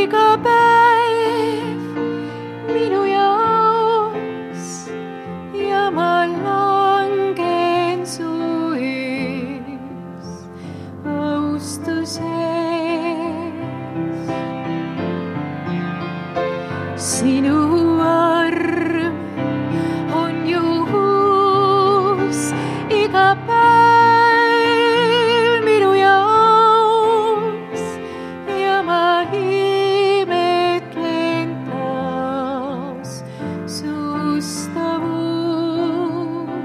iga päev minu jaoks ja ma langen su ees austuses. Sinu arm on ju uus iga päev minu jaoks ja ma imetlen taas sustavust.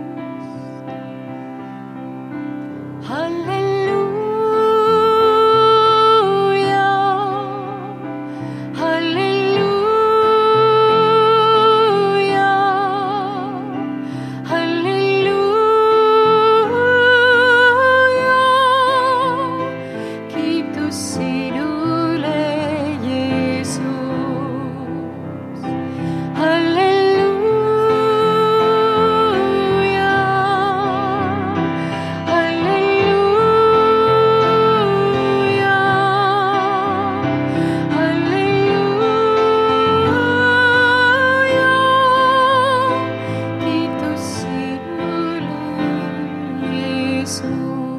Halleluuja, halleluuja, halleluuja. Kiitus sinule, Jeesus. Halleluuja, halleluuja, halleluuja. Kiitus sinule, Jeesus.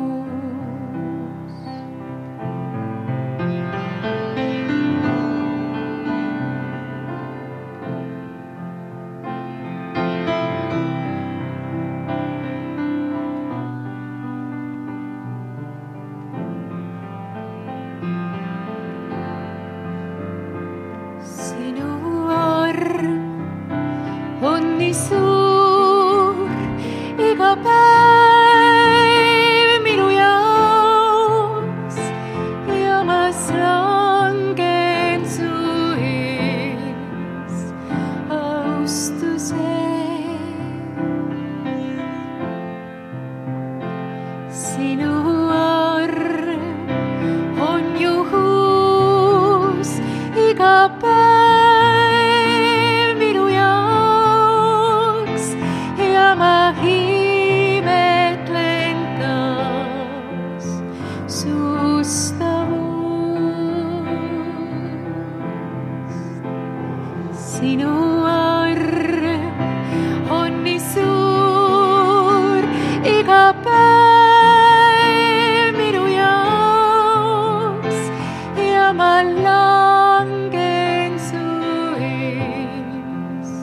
Sinu arm on nii suur iga päev minu jaoks ja ma langen su ees austuses. Sinu arm on ju uus iga päev minu jaoks ja ma imetlen taas sustavust. Sinu arm on nii suur iga päev minu jaoks ja ma langen su ees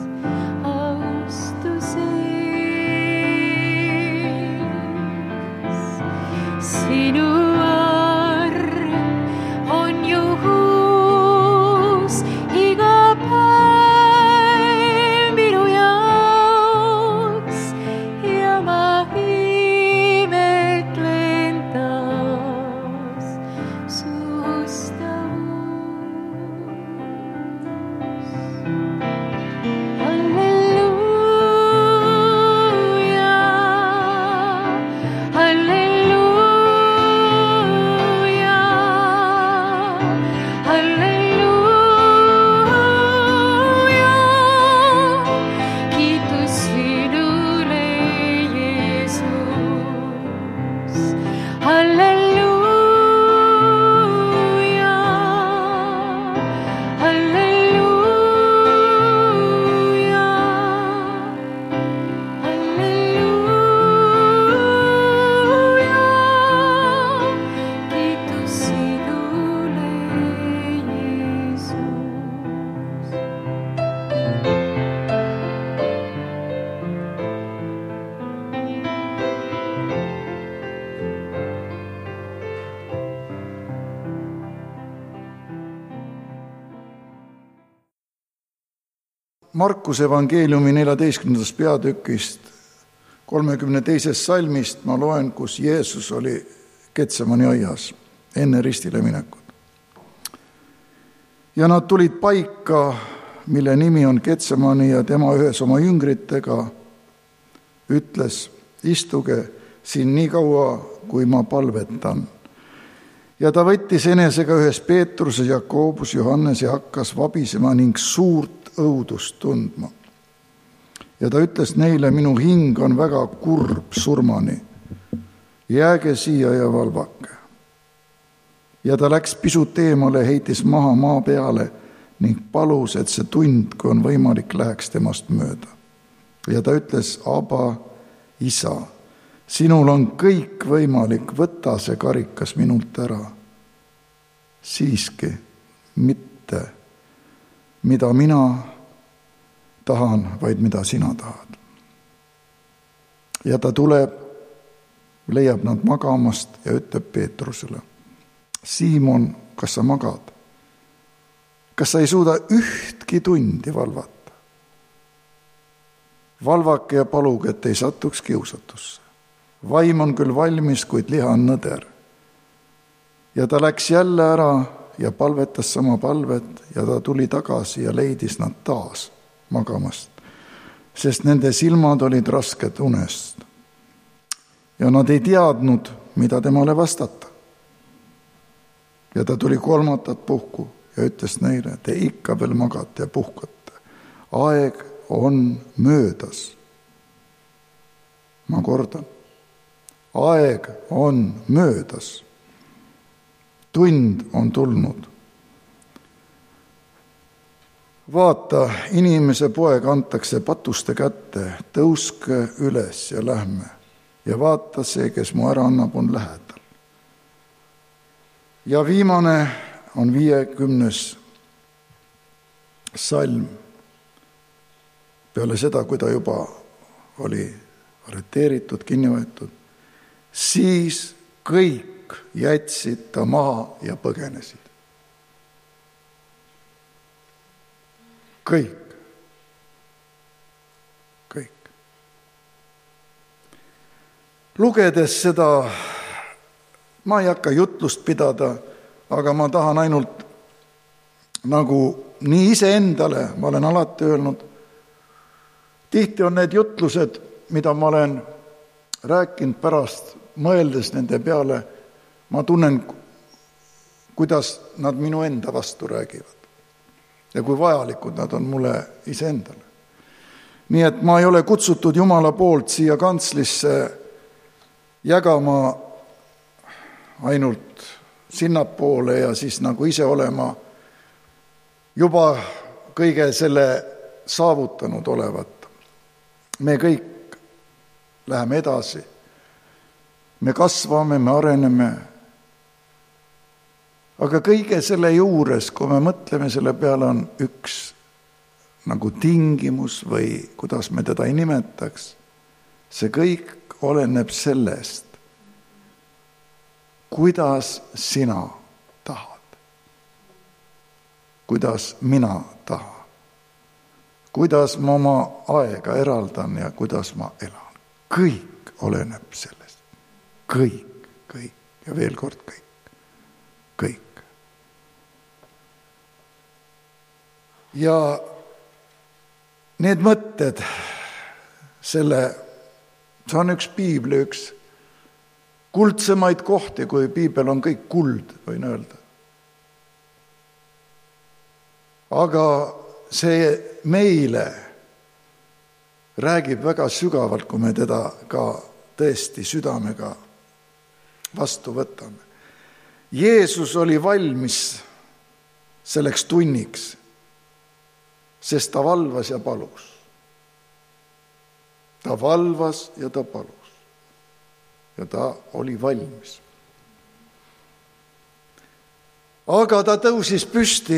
austuses. Sinu arm on ju uus iga päev minu jaoks ja ma imetlen taas sustavust. Halleluuja, halleluuja, halleluuja. Kiitus sinule, Jeesus. Halleluuja, halleluuja, halleluuja. Kiitus sinule, Jeesus. Markuse evangeeliumi 14. peatükist 32. salmist ma loen, kus Jeesus oli Getsemani aias enne ristile minekut. Ja nad tulid paika, mille nimi on Getsemani, ja tema ühes oma jüngritega ütles, istuge siin nii kaua, kui ma palvetan. Ja ta võttis enesega ühes Peetruse, Jakobus, Johannes ja hakkas vabisema ning suurt õudust tundma. Ja ta ütles neile, minu hing on väga kurb surmani. Jääge siia ja valvake. Ja ta läks pisut eemale, heitis maha maa peale ning palus, et see tund, kui on võimalik, läheks temast mööda. Ja ta ütles, Aba, isa, sinul on kõik võimalik, võta see karikas minult ära. Siiski mitte, mida mina tahan, vaid mida sina tahad. Ja ta tuleb, leiab nad magamast ja ütleb Peetrusele, Siimon, kas sa magad? Kas sa ei suuda ühtki tundi valvata? Valvake ja paluge, et ei satuks kiusatusse. Vaim on küll valmis, kuid liha on nõder. Ja ta läks jälle ära ja palvetas sama palvet ja ta tuli tagasi ja leidis nad taas magamast, sest nende silmad olid rasked unest. Ja nad ei teadnud, mida temale vastata. Ja ta tuli kolmandat puhku ja ütles neile, te ikka veel magate ja puhkate. Aeg on möödas. Ma kordan, aeg on möödas. Tund on tulnud. Vaata, inimese poeg antakse patuste kätte, tõuske üles ja lähme. Ja vaata, see, kes mu ära annab, on lähedal. Ja viimane on 50. salm. Peale seda, kui ta juba oli arreteeritud, kinni võetud, siis kõik jätsid ta maha ja põgenesid. Kõik. Lugedes seda, ma ei hakka jutlust pidada, aga ma tahan ainult nagu nii iseendale, ma olen alati öelnud, tihti on need jutlused, mida ma olen rääkinud pärast, mõeldes nende peale, ma tunnen, kuidas nad minu enda vastu räägivad ja kui vajalikud nad on mulle iseendale. Nii et ma ei ole kutsutud Jumala poolt siia kantslisse jagama ainult sinnapoole ja siis nagu ise olema juba kõige selle saavutanud olevat. Me kõik läheme edasi. Me kasvame, me areneme. Aga kõige selle juures, kui me mõtleme selle peale, on üks nagu tingimus või kuidas me teda ei nimetaks. See kõik oleneb sellest, kuidas sina tahad. Kuidas mina tahan. Kuidas ma oma aega eraldan ja kuidas ma elan. Kõik oleneb sellest. Kõik. Ja veel kord kõik. Ja need mõtted, see on üks piibli, üks kuldsemaid kohti, kui piibel on kõik kuld, võin öelda. Aga see meile räägib väga sügavalt, kui me teda ka tõesti südamega vastu võtame. Jeesus oli valmis selleks tunniks, sest ta valvas ja palus. Ta valvas ja ta palus. Ja ta oli valmis. Aga ta tõusis püsti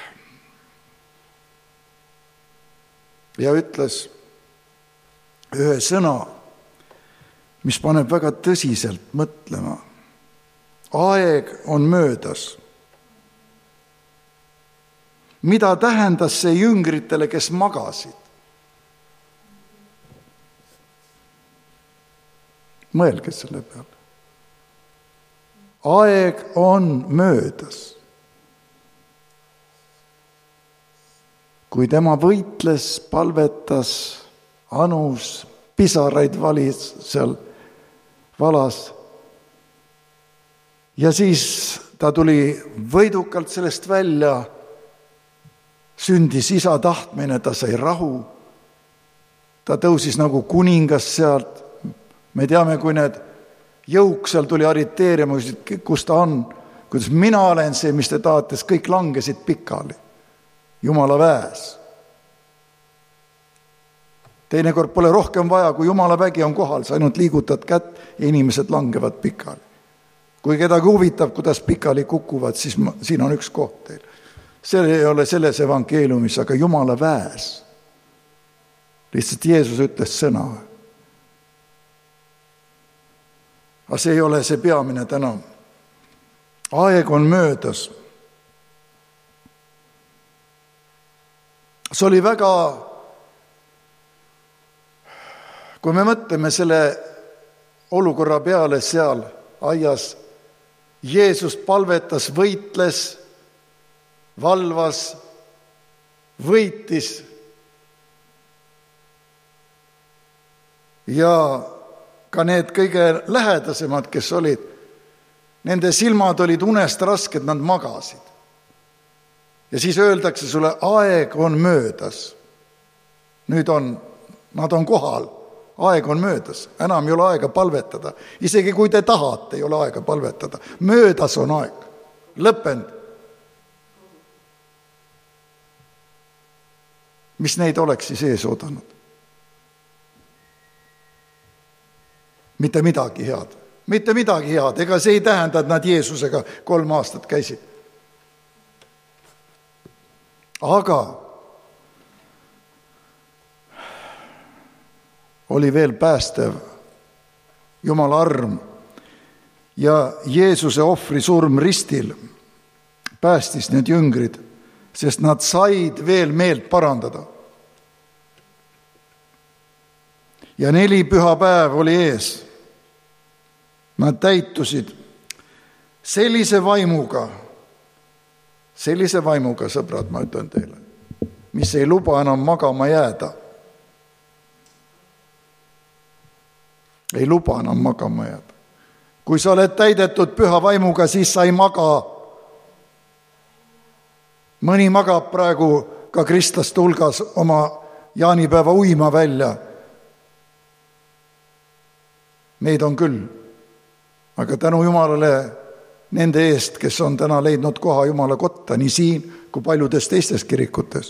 ja ütles ühe sõna, mis paneb väga tõsiselt mõtlema. Aeg on möödas. Mida tähendas see jüngritele, kes magasid? Mõelge selle peale. Aeg on möödas. Kui tema võitles, palvetas, anus, pisaraid valis seal valas ja siis ta tuli võidukalt sellest välja, sündis isa tahtmine, ta sai rahu, ta tõusis nagu kuningas sealt. Me teame, kui need jõuk seal tuli arreteerima, kus ta on, kuidas mina olen see, mis te tahate, kõik langesid pikali Jumala väes. Teinekord pole rohkem vaja, kui Jumala vägi on kohal, sa ainult liigutad kätt ja inimesed langevad pikali. Kui kedagi huvitab, kuidas pikali kukuvad, siis siin on üks koht teil. See ei ole selles evangeeliumis, aga Jumala väes. Lihtsalt Jeesus ütles sõna. Aga see ei ole see peamine täna. Aeg on möödas. See oli väga, kui me mõtleme selle olukorra peale seal aias, Jeesus palvetas, võitles, valvas, võitis ja ka need kõige lähedasemad, kes olid, nende silmad olid unest rasked, nad magasid. Ja siis öeldakse sulle, aeg on möödas. Nüüd nad on kohal, aeg on möödas, enam ei ole aega palvetada. Isegi kui te tahate, ei ole aega palvetada. Möödas on aeg, lõppend. Mis neid oleks siis ees oodanud? Mitte midagi head. Mitte midagi head. Ega see ei tähenda, et nad Jeesusega 3 aastat käisid. Aga oli veel päästev Jumala arm ja Jeesuse ohvri surm ristil päästis need jüngrid, sest nad said veel meelt parandada. Ja 4 pühapäev oli ees. Nad täitusid sellise vaimuga, sõbrad, ma ütlen teile, mis ei luba enam magama jääda. Ei luba enam magama jääda. Kui sa oled täidetud püha vaimuga, siis sa ei maga. Mõni magab praegu ka kristlaste hulgas oma jaanipäeva uima välja. Neid on küll. Aga tänu Jumalale nende eest, kes on täna leidnud koha Jumala kotta, nii siin kui paljudes teistes kirikutes.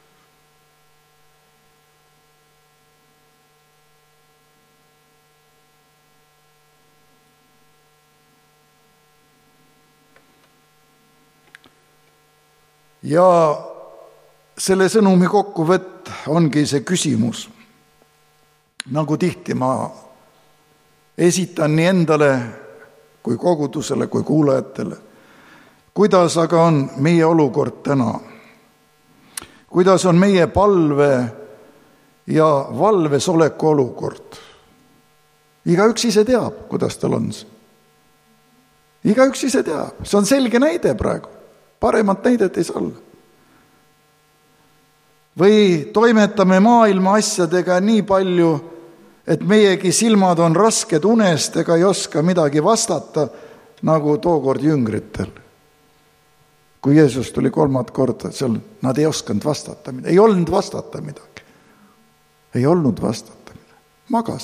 Ja selle sõnumi kokkuvõtt ongi see küsimus, nagu tihti ma esitan nii endale kui kogudusele, kui kuulajatele. Kuidas aga on meie olukord täna? Kuidas on meie palve ja valves oleku olukord? Igaüks ise teab, kuidas tal on see. Igaüks ise teab. See on selge näide praegu. Paremat näidet ei saa olla. Või toimetame maailma asjadega nii palju, et meiegi silmad on rasked unest ega ei oska midagi vastata, nagu tookord jüngritel. Kui Jeesus tuli 3. korda, seal nad ei oskanud vastata midagi. Ei olnud vastata midagi. Ei olnud vastata midagi. Magas.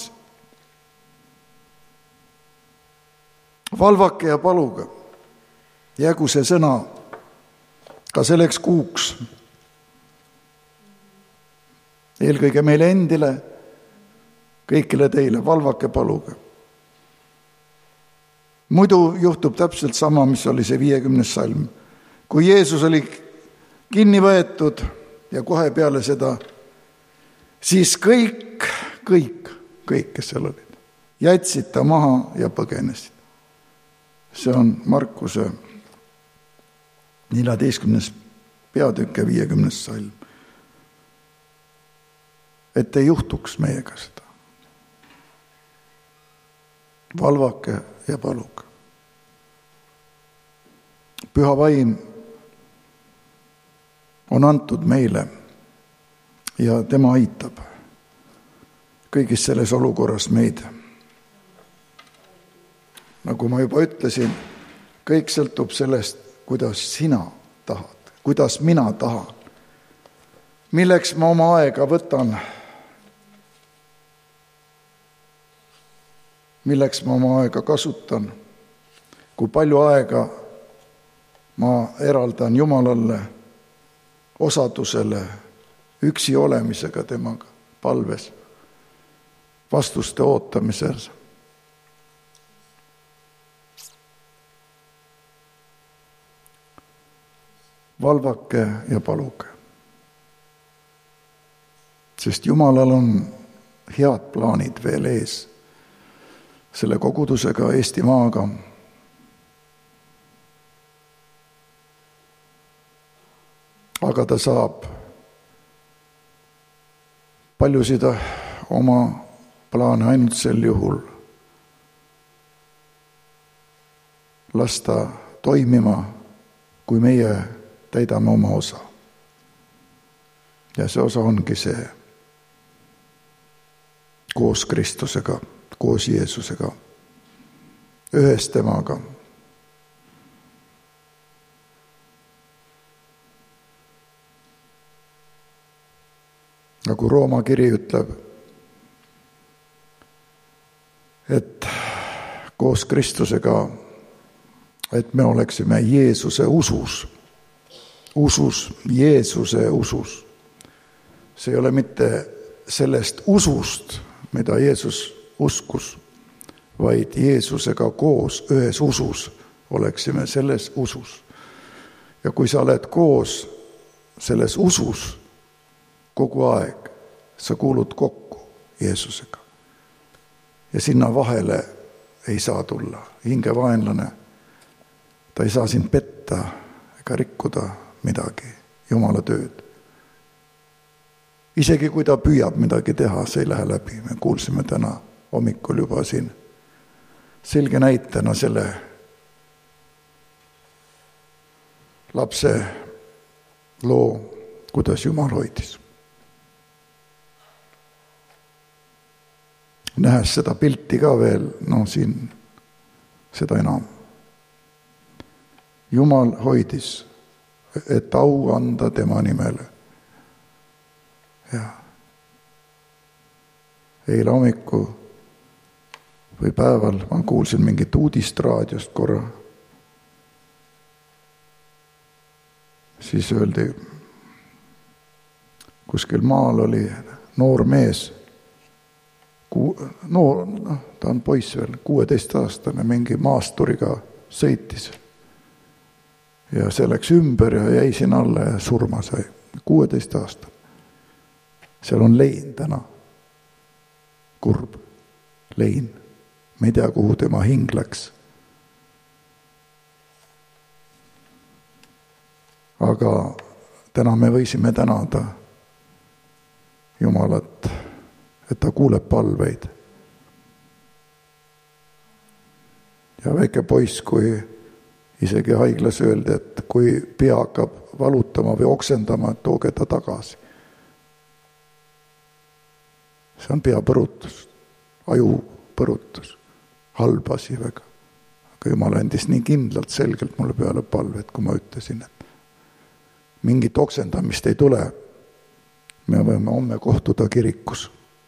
Valvake ja paluge. Jäägu see sõna ka selleks kuuks. Eelkõige meile endile, kõikile teile, valvake, paluge. Muidu juhtub täpselt sama, mis oli see 50. salm. Kui Jeesus oli kinni võetud ja kohe peale seda, siis kõik, kes seal olid, jätsid ta maha ja põgenesid. See on Markuse 14. peatükk ja 50. salm. Et ei juhtuks meiega seda. Valvake ja paluge. Püha vaim on antud meile ja tema aitab kõigis selles olukorras meid. Nagu ma juba ütlesin, kõik sõltub sellest, kuidas sina tahad, kuidas mina tahan. Milleks ma oma aega võtan, milleks ma oma aega kasutan, kui palju aega ma eraldan Jumalale osadusele üksi olemisega temaga palves, vastuste ootamisel. Valvake ja paluge. Sest Jumalal on head plaanid veel ees selle kogudusega, Eestimaaga. Aga ta saab paljusid oma plaane ainult sel juhul lasta toimima, kui meie täidame oma osa. Ja see osa ongi see koos Kristusega, koos Jeesusega, ühes temaga. Nagu Rooma kiri ütleb, et koos Kristusega, et me oleksime Jeesuse usus, Jeesuse usus. See ei ole mitte sellest usust, mida Jeesus uskus, vaid Jeesusega koos ühes usus oleksime selles usus. Ja kui sa oled koos selles usus kogu aeg, sa kuulud kokku Jeesusega. Ja sinna vahele ei saa tulla. Hingevaenlane, ta ei saa sind petta ega rikkuda midagi, Jumala tööd. Isegi kui ta püüab midagi teha, see ei lähe läbi. Me kuulsime täna hommikul juba siin selge näitena selle lapse loo, kuidas Jumal hoidis. Nähes seda pilti ka veel, siin seda enam. Jumal hoidis, et au anda tema nimele. Ja eile hommiku või päeval ma kuulsin mingit uudist raadiost korra. Siis öeldi, kuskil maal oli noor mees, ta on poiss veel, 16-aastane, mingi maasturiga sõitis. Ja see läks ümber ja jäi siin alla ja surma sai. 16 aastane. Seal on lein täna. Kurb. Lein. Me ei tea, kuhu tema hing läks. Aga täna me võisime tänada Jumalat, et ta kuuleb palveid. Ja väike poiss, kui isegi haiglas öeldi, et kui pea hakkab valutama või oksendama, et tooge ta tagasi. See on peapõrutus, ajupõrutus, halb asi väga. Aga Jumal andis nii kindlalt, selgelt mulle peale palve, et kui ma ütlesin, et mingit oksendamist ei tule, me võime homme kohtuda kirikus.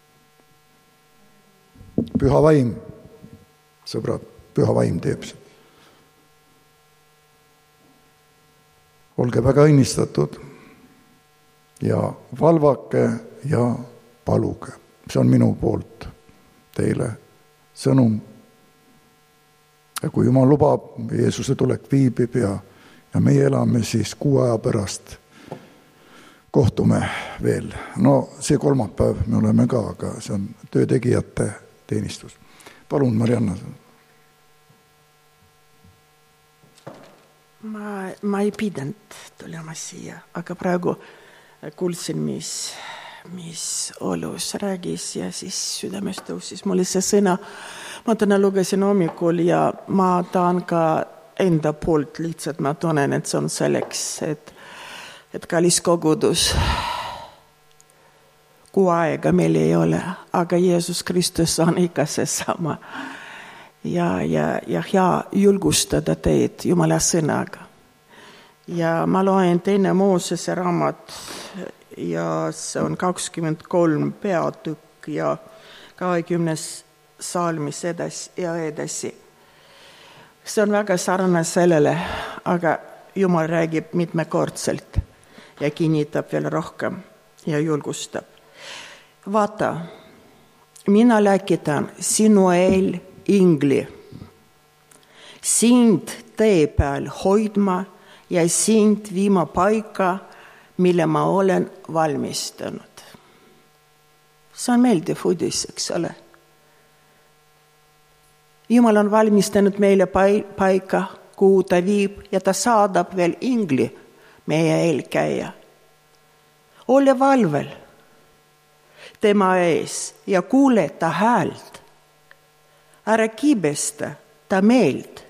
Püha vaim, sõbrad, püha vaim teeb seda. Olge väga õnnistatud ja valvake ja paluge. See on minu poolt teile sõnum. Ja kui Jumal lubab, Jeesuse tulek viibib ja meie elame, siis 6 aja pärast kohtume veel. No see kolmapäev me oleme ka, aga see on töötegijate teenistus. Palun, Marianna. Ma ei pidanud tulema siia, aga praegu kuulsin, mis Olus räägis ja siis südames tõusis mulle see sõna. Ma täna lugesin hommikul ja ma tahan ka enda poolt lihtsalt, ma tunnen, et see on selleks, et kallis kogudus, kui aega meil ei ole, aga Jeesus Kristus on ikka see sama. Ja hea julgustada teid Jumala sõnaga. Ja ma loen 2. Moosese raamat ja see on 23 peatükk ja 20 salmis edasi ja edasi. See on väga sarnane sellele, aga Jumal räägib mitmekordselt ja kinnitab veel rohkem ja julgustab. Vaata, mina läkitan sinu eel ingli, sind tee peal hoidma ja sind viima paika, mille ma olen valmistanud. See on meeldiv uudis, eks ole. Jumal on valmistanud meile paika, kuhu ta viib ja ta saadab veel ingli meie eelkäija. Ole valvel tema ees ja kuule ta häält. Ära kibesta ta meelt.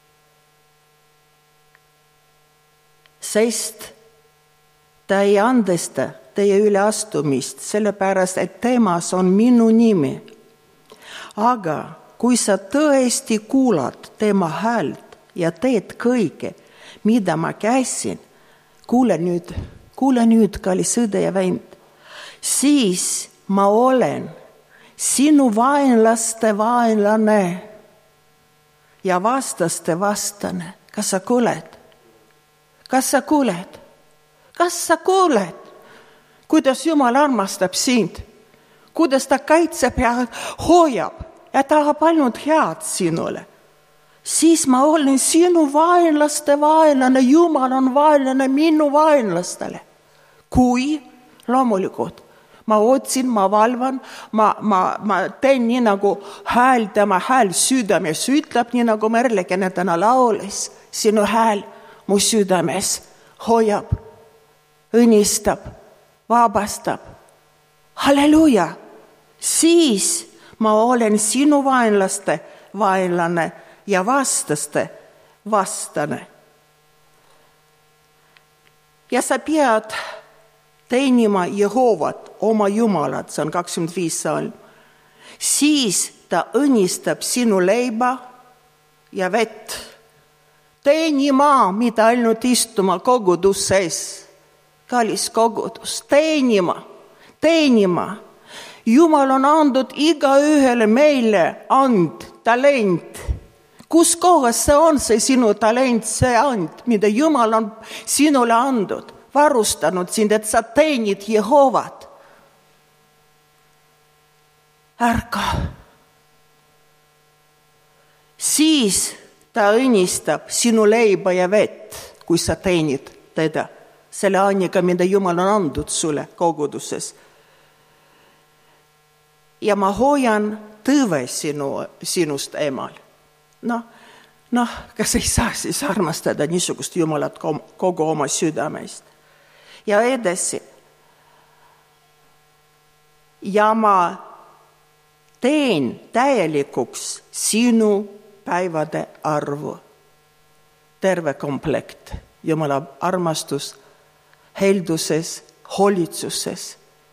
Sest ta ei andesta teie üleastumist, sellepärast, et temas on minu nimi. Aga kui sa tõesti kuulad tema häält ja teed kõige, mida ma käisin, kuule nüüd, kallis õde ja vend, siis ma olen sinu vaenlaste vaenlane ja vastaste vastane. Kas sa kuuled? Kas sa kuuled? Kas sa kuuled, kuidas Jumal armastab sind, kuidas ta kaitseb ja hoiab ja tahab ainult head sinule? Siis ma olen sinu vaenlaste vaenlane, Jumal on vaenlane minu vaenlastele. Kui loomulikult ma otsin, ma valvan, ma teen nii nagu hääl, tema hääl südames ütleb, nii nagu Merlekene täna laulis, sinu hääl mu südames hoiab, õnnistab, vabastab. Halleluuja! Siis ma olen sinu vaenlaste vaenlane ja vastaste vastane. Ja sa pead teenima Jehovat, oma Jumalat, see on 25 salm. Siis ta õnnistab sinu leiba ja vett. Teenima, mida ainult istuma koguduses. Kallis kogudus, teenima. Jumal on andnud igaühele meile talent. Kus kohas see on see sinu talent, see and, mida Jumal on sinule andnud, varustanud sind, et sa teenid Jehovat. Ärka. Siis ta õnnistab sinu leiba ja vett, kui sa teenid teda, selle anniga, mida Jumal on andnud sulle koguduses. Ja ma hoian tõve sinust emal. Kas ei saa siis armastada niisugust Jumalat kogu oma südamest? Ja edasi. Ja ma teen täielikuks sinu päivade arvu. Terve komplekt. Jumala armastus, helduses, hoolitsuses.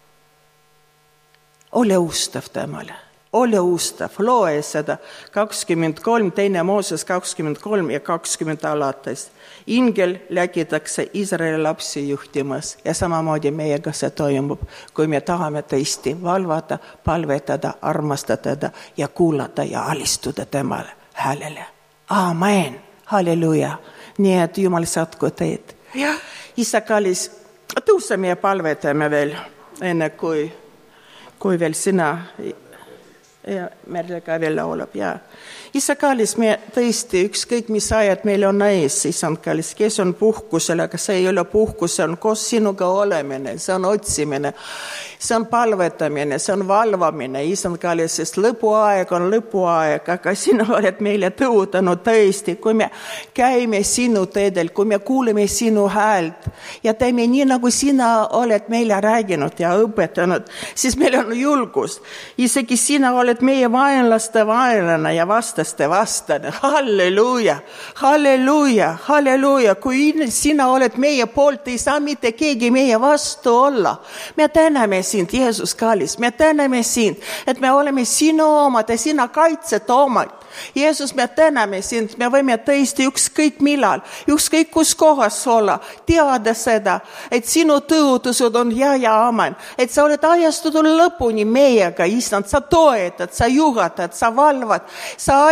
Ole ustav temale. Ole ustav. Loe seda 23, teine Mooses 23 ja 20 alates. Ingel läkitakse Iisraeli lapsi juhtimas ja samamoodi meiega see toimub, kui me tahame tõesti valvata, palvetada, armastada ja kuulata ja alistuda temale häälele. Amen. Halleluja. Nii et Jumal saatku teid. Ja Isa kallis, tõuseme ja palvetame veel, enne kui veel sina ja Merlega veel laulab. Ja Isa kallis, me tõesti ükskõik mis ajad meil on ees, Isand kallis, kes on puhkusel, aga see ei ole puhkus, see on koos sinuga olemine, see on otsimine, see on palvetamine, see on valvamine, Isand kallis, sest lõpuaeg on lõpuaeg, aga sina oled meile tõutanud tõesti, kui me käime sinu teedel, kui me kuuleme sinu häält ja teeme nii, nagu sina oled meile rääginud ja õpetanud, siis meil on julgus. Isegi sina oled meie vaenlaste vaenlane ja vastane. Halleluuja, halleluuja, halleluuja. Kui sina oled meie poolt, ei saa mitte keegi meie vastu olla. Me täname sind, Jeesus kallis, me täname sind, et me oleme sinu omad ja sina kaitsed omad. Jeesus, me täname sind, me võime tõesti ükskõik millal, ükskõik kus kohas olla, teada seda, et sinu tõotused on ja amen, et sa oled ajastatud lõpuni meiega, Issand, sa toetad, sa juhatad, sa valvad, sa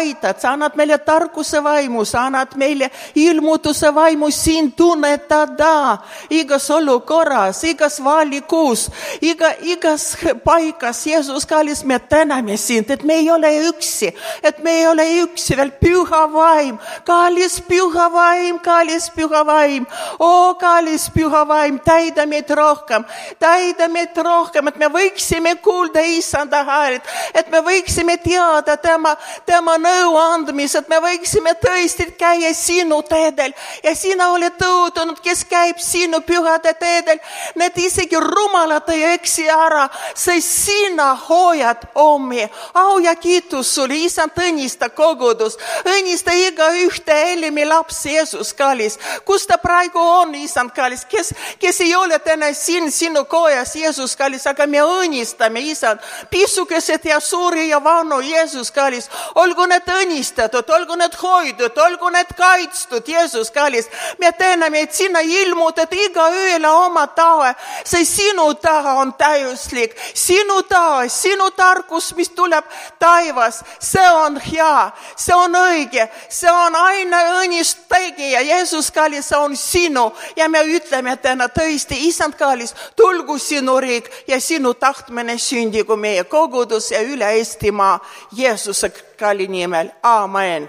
aitad, sa annad meile tarkuse vaimu, sa annad meile ilmutuse vaimu sind tunnetada igas olukorras, igas valikus, igas paikas. Jeesus, kallis, me täname sind, et me ei ole üksi, veel püha vaim, kallis püha vaim, kallis püha vaim, kallis püha vaim, täida meid rohkem, et me võiksime kuulda Issanda häält, et me võiksime teada tema nõu andmis, et me võiksime tõesti käia sinu teedel ja sina oled tõotunud, kes käib sinu pühade teedel, need isegi rumalad ei eksi ära, sest sina hoiad omi. Au ja kiitus sulle, Issand, õnnista kogudus, õnnista iga ühte Helimi laps, Jeesus, kallis, kus ta praegu on, Issand, kallis, kes ei ole täna siin sinu kojas, Jeesus, kallis, aga me õnnistame, Issand, pisukesed ja suuri ja vanu, Jeesus, kallis, olgu need õnnistatud, olgu need hoidud, olgu need kaitstud, Jeesus, kallis, me täname, et sina ilmutad iga ööle oma tahe, see sinu tahe on täiuslik, sinu tahe, sinu tarkus, mis tuleb taivas, see on hea, see on õige, see on aina õnnist tegija, Jeesus, kallis, see on sinu ja me ütleme täna tõesti, Issand, kallis, tulgu sinu riik ja sinu tahtmine sündigu meie kogudus ja üle Eestimaa Jeesuse kalli nimel. Amen.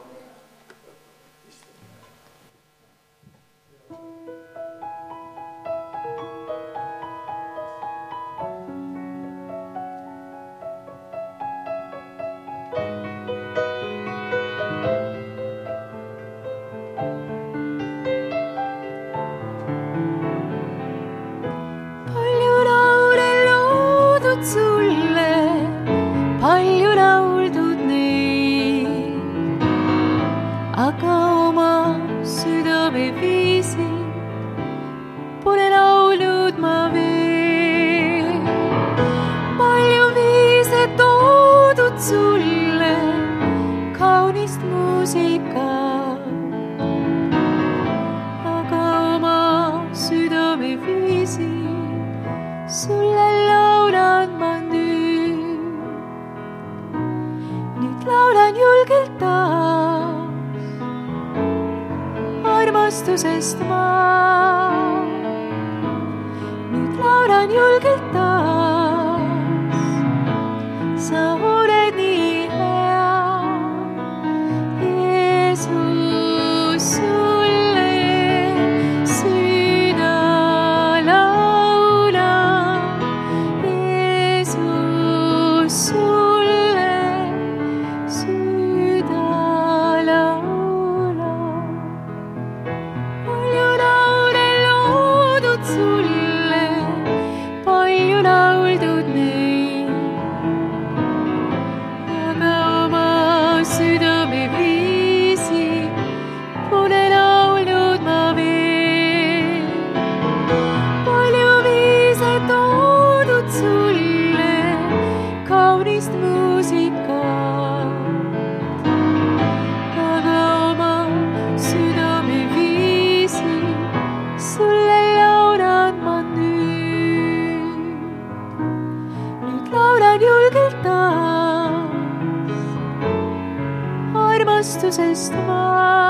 Armastusest ma nüüd laulan julgelt taas, sa oled nii hea, Jeesus, sulle süda laula, Jeesus, sulle süda laula. Armastusest ma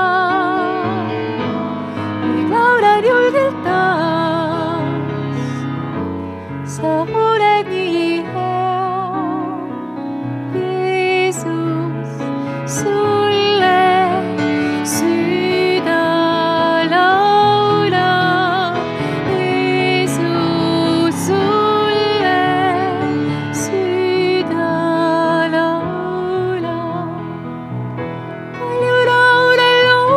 nüüd laulan julgelt taas, sa oled nii hea, Jeesus, sulle süda laula, Jeesus, sulle süda laula. Palju laule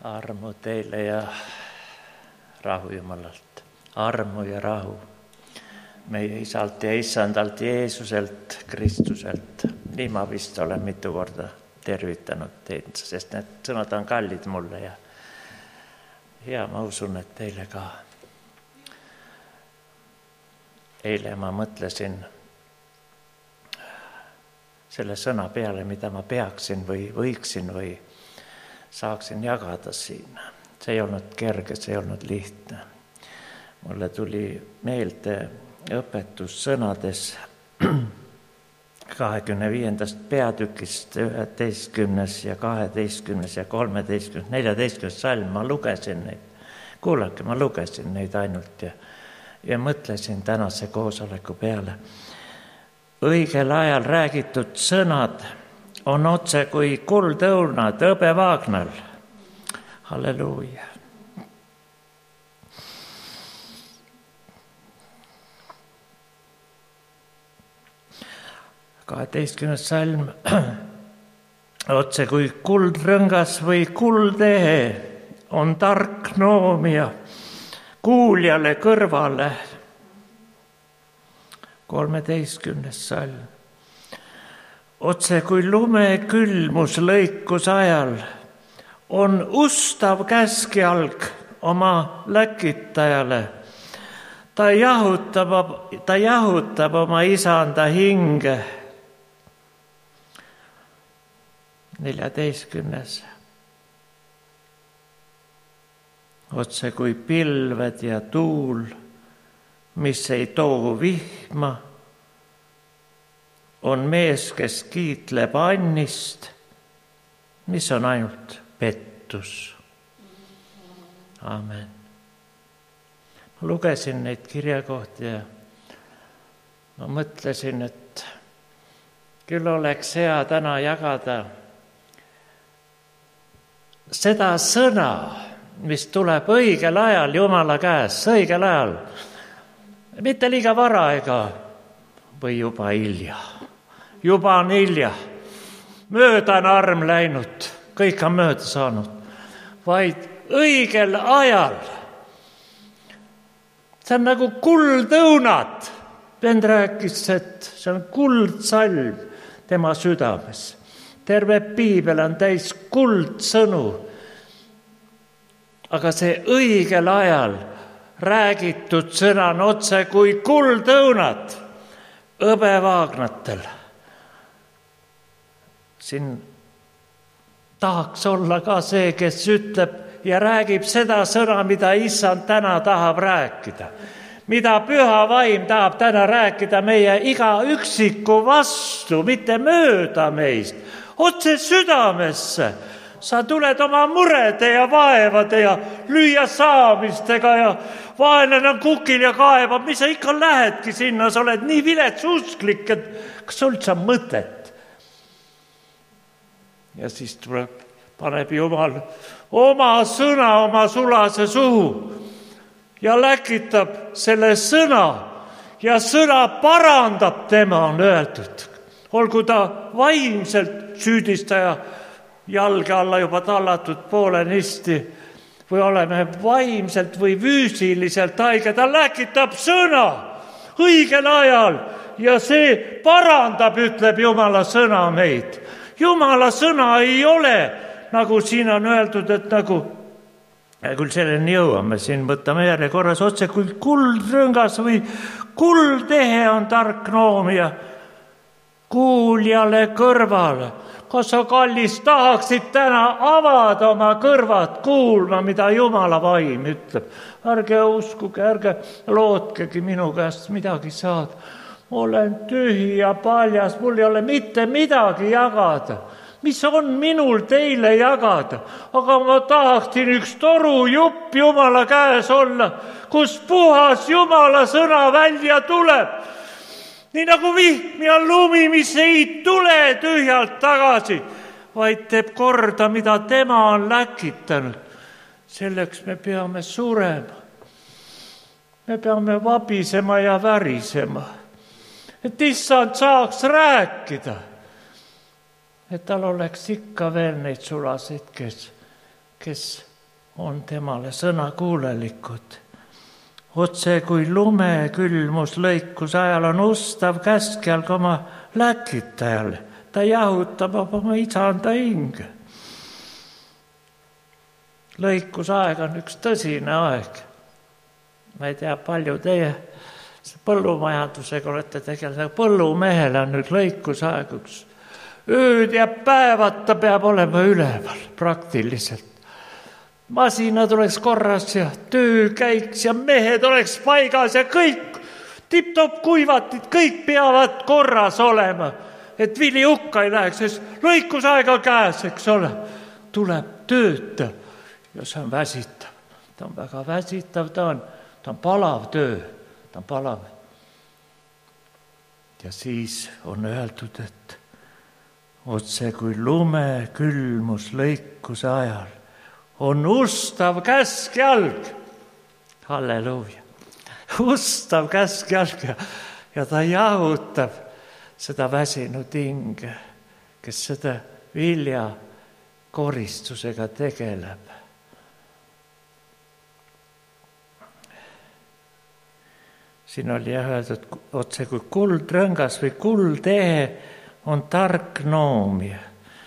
Armu teille ja rahu Jumalalt. Armu ja rahu meie isalt ja issandalt Jeesuselt, Kristuselt. Nii ma vist olen mitu korda tervitanud teid, sest need sõnad on kallid mulle ja ma usun, et teile ka. Eile ma mõtlesin selle sõna peale, mida ma peaksin või võiksin või saaksin jagada siin. See ei olnud kerge, see ei olnud lihtne. Mulle tuli meelde õpetussõnades 25. peatükist 11. ja 12. ja 13. 14. salm. Ma lugesin neid. Kuulake, ma lugesin neid ainult ja mõtlesin tänase koosoleku peale. Õigel ajal räägitud sõnad on otse kui kuldõunad hõbevaagnal. Halleluuja. Kaheteistkümnes salm. Otse kui kuldrõngas või kuldehe on tark noomia kuuljale kõrvale. 13. salm. Otse kui lumekülmus lõikus ajal on ustav käskjalg oma läkitajale. Ta jahutab oma isanda hinge. 14. Otse kui pilved ja tuul, mis ei too vihma, on mees, kes kiitleb annist, mis on ainult pettus. Amen. Ma lugesin neid kirjakohti ja ma mõtlesin, et küll oleks hea täna jagada seda sõna, mis tuleb õigel ajal Jumala käest, õigel ajal. Mitte liiga vara või juba hilja. Juba on hilja. Mööda on arm läinud, kõik on mööda saanud. Vaid õigel ajal. See on nagu kuldõunad. Vend rääkis, et see on kuldsalv tema südames. Terve piibel on täis kuldsõnu. Aga see õigel ajal räägitud sõna on otse kui kuldõunad hõbevaagnatel. Siin tahaks olla ka see, kes ütleb ja räägib seda sõna, mida issand täna tahab rääkida. Mida püha vaim tahab täna rääkida meie iga üksiku vastu, mitte mööda meist, otse südamesse. Sa tuled oma murede ja vaevade ja lüüa saamistega ja vaenlane on kukil ja kaebab. Mis sa ikka lähedki sinna, sa oled nii vilets usklik, et kas sul üldse on mõtet? Ja siis paneb Jumal oma sõna oma sulase suhu ja läkitab selle sõna ja sõna parandab tema, on öeldud. Olgu ta vaimselt süüdistaja jalge alla juba tallatud poolenisti või oleme vaimselt või füüsiliselt haige, ta läkitab sõna õigel ajal ja see parandab, ütleb Jumala sõna meid. Jumala sõna ei ole, nagu siin on öeldud, et nagu, küll selleni jõuame, siin võtame järjekorras otse kui kuldrõngas või kuldehe on tark noomia kuuljale kõrvale. Kas sa, kallis, tahaksid täna avada oma kõrvad kuulma, mida Jumala vaim ütleb? Ärge uskuge, ärge lootkegi minu käest midagi saada. Olen tühi ja paljas, mul ei ole mitte midagi jagada. Mis on minul teile jagada? Aga ma tahaksin üks toru jupp Jumala käes olla, kus puhas Jumala sõna välja tuleb. Nii nagu vihm ja lumi, mis ei tule tühjalt tagasi, vaid teeb korda, mida tema on läkitanud. Selleks me peame surema. Me peame vabisema ja värisema. Et issand saaks rääkida. Et tal oleks ikka veel neid sulaseid, kes on temale sõnakuulelikud. Otse kui lume külmus lõikuse ajal on ustav käskjalg oma läkitajale. Ta jahutab oma isanda hinge. Lõikusaeg on üks tõsine aeg. Ma ei tea, palju teie põllumajandusega olete tegelenud. Põllumehele on nüüd lõikusaeg üks. Ööd ja päevad ta peab olema üleval praktiliselt. Masinad oleks korras ja töö käiks ja mehed oleks paigas ja kõik tipp-topp kuivatid, kõik peavad korras olema, et vili hukka ei läheks, sest lõikusaega käes, eks ole, tuleb tööta ja see on väsitav. Ta on väga väsitav, ta on palav töö, ta on palav. Ja siis on öeldud, et otse kui lume külmus lõikuse ajal on ustav käskjalg. Halleluuja. Ustav käskjalg ja ta jahutab seda väsinud hinge, kes seda vilja koristusega tegeleb. Siin oli öeldud, otse kui kuldrõngas või kuldehe on tark noomija.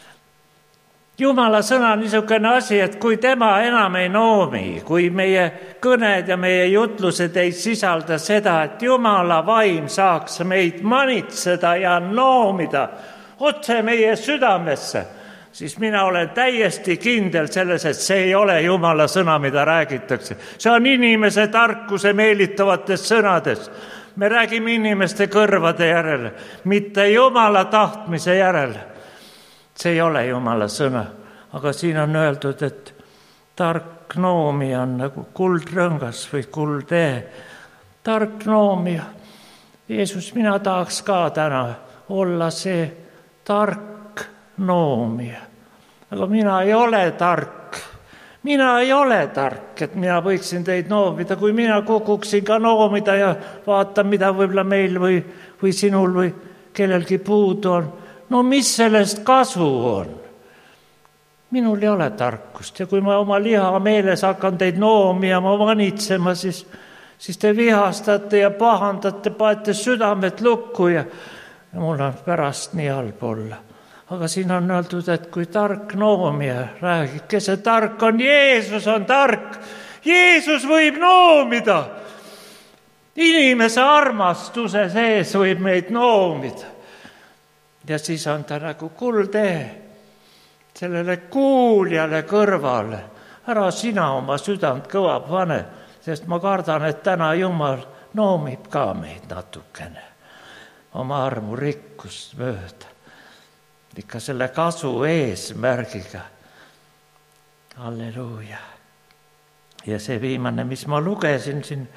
Jumala sõna on niisugune asi, et kui tema enam ei noomi, kui meie kõned ja meie jutlused ei sisalda seda, et Jumala vaim saaks meid manitseda ja noomida otse meie südamesse, siis mina olen täiesti kindel selles, et see ei ole Jumala sõna, mida räägitakse. See on inimese tarkuse meelitavates sõnades. Me räägime inimeste kõrvade järele, mitte Jumala tahtmise järele. See ei ole Jumala sõna, aga siin on öeldud, et tark noomija on nagu kuldrõngas või kuldee. Tark noomija. Jeesus, mina tahaks ka täna olla see tark noomija. Aga mina ei ole tark. Mina ei ole tark, et mina võiksin teid noomida, kui mina kukuksin ka noomida ja vaatan, mida võib-olla meil või sinul või kellelgi puudu on. No mis sellest kasu on? Minul ei ole tarkust ja kui ma oma liha meeles hakkan teid noomia, ma manitsema, siis te vihastate ja pahandate, paete südamet lukku ja mul on pärast nii halb olla. Aga siin on öeldud, et kui tark noomija räägib, kes see tark on? Jeesus on tark. Jeesus võib noomida. Inimese armastuse sees võib meid noomida. Ja siis on ta nagu kuldee sellele kuuljale kõrvale. Ära sina oma südant kõva pane, sest ma kardan, et täna Jumal noomib ka meid natukene oma armu rikkust mööda. Ikka selle kasu eesmärgiga. Halleluuja. Ja see viimane, mis ma lugesin siin,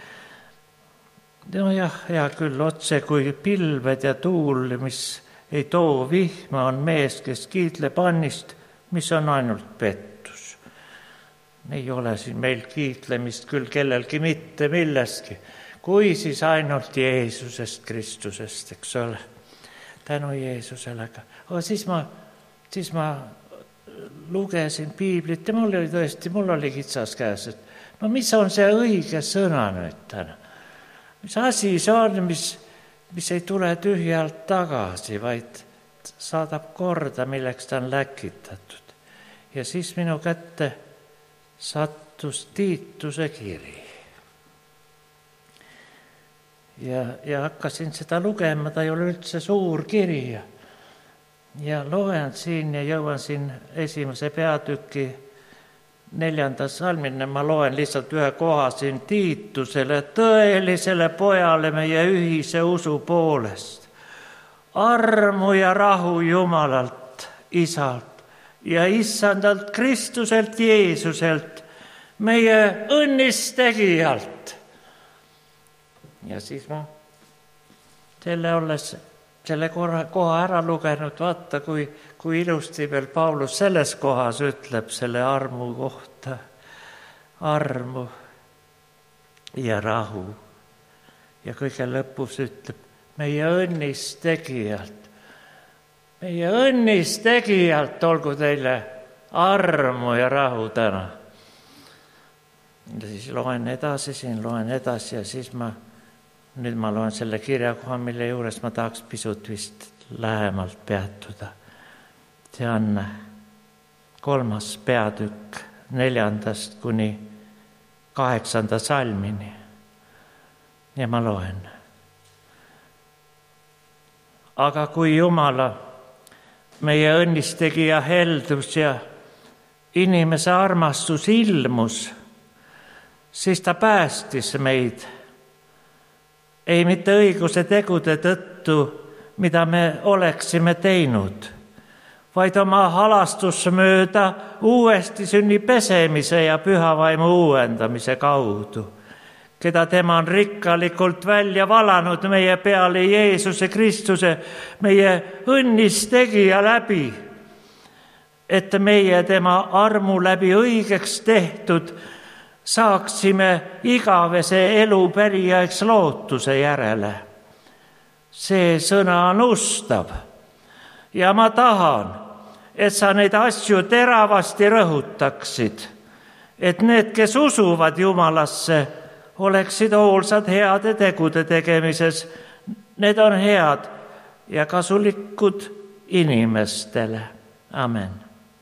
hea küll, otse kui pilved ja tuul, mis ei too vihma, on mees, kes kiitleb annist, mis on ainult pettus. Ei ole siin meil kiitlemist küll kellelgi mitte milleski, kui siis ainult Jeesusest Kristusest, eks ole. Tänu Jeesusele. Aga siis ma lugesin piiblit ja mul oli kitsas käes, et no mis on see õige sõna nüüd täna? Mis asi see on, mis ei tule tühjalt tagasi, vaid saadab korda, milleks ta on läkitatud. Ja siis minu kätte sattus Tiituse kiri. Ja hakkasin seda lugema, ta ei ole üldse suur kiri. Ja loen siin ja jõuan siin esimese peatüki 4. salmine, ma loen lihtsalt ühe koha siin Tiitusele, tõelisele pojale meie ühise usu poolest. Armu ja rahu Jumalalt, Isalt ja Issandalt Kristuselt Jeesuselt, meie õnnistegijalt. Ja siis ma selle koha ära lugenud, vaata, kui ilusti veel Paulus selles kohas ütleb selle armu kohta. Armu ja rahu. Ja kõige lõpus ütleb meie õnnistegijalt. Meie õnnistegijalt olgu teile armu ja rahu täna. Ja siis loen edasi ja siis nüüd ma loen selle kirjakoha, mille juures ma tahaks pisut vist lähemalt peatuda. See on 3. peatükk 4. kuni 8. salmini. Ja ma loen. Aga kui Jumala, meie õnnistegija heldus ja inimese armastus ilmus, siis ta päästis meid. Ei mitte õiguse tegude tõttu, mida me oleksime teinud, vaid oma halastusse mööda uuesti sünni pesemise ja pühavaimu uuendamise kaudu, keda tema on rikkalikult välja valanud meie peale Jeesuse Kristuse, meie õnnistegija läbi, et meie tema armu läbi õigeks tehtud saaksime igavese elu pärijaks lootuse järele. See sõna on ustav ja ma tahan, et sa neid asju teravasti rõhutaksid, et need, kes usuvad Jumalasse, oleksid hoolsad heade tegude tegemises. Need on head ja kasulikud inimestele. Amen.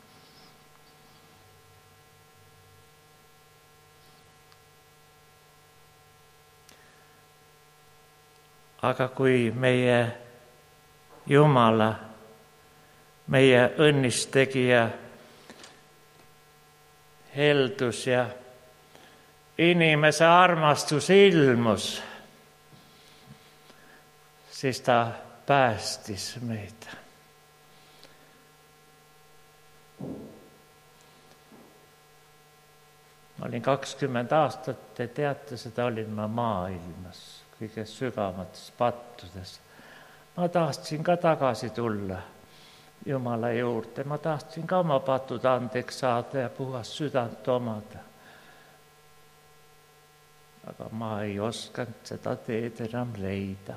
Aga kui meie Jumala, meie õnnistegija heldus ja inimese armastus ilmus, siis ta päästis meid. Ma olin 20 aastat, te teate, seda olin ma maailmas, kõige sügavates pattudes. Ma tahtsin ka tagasi tulla Jumala juurde. Ma tahtsin ka oma patud andeks saada ja puhas südant omada. Aga ma ei osanud seda teed enam leida.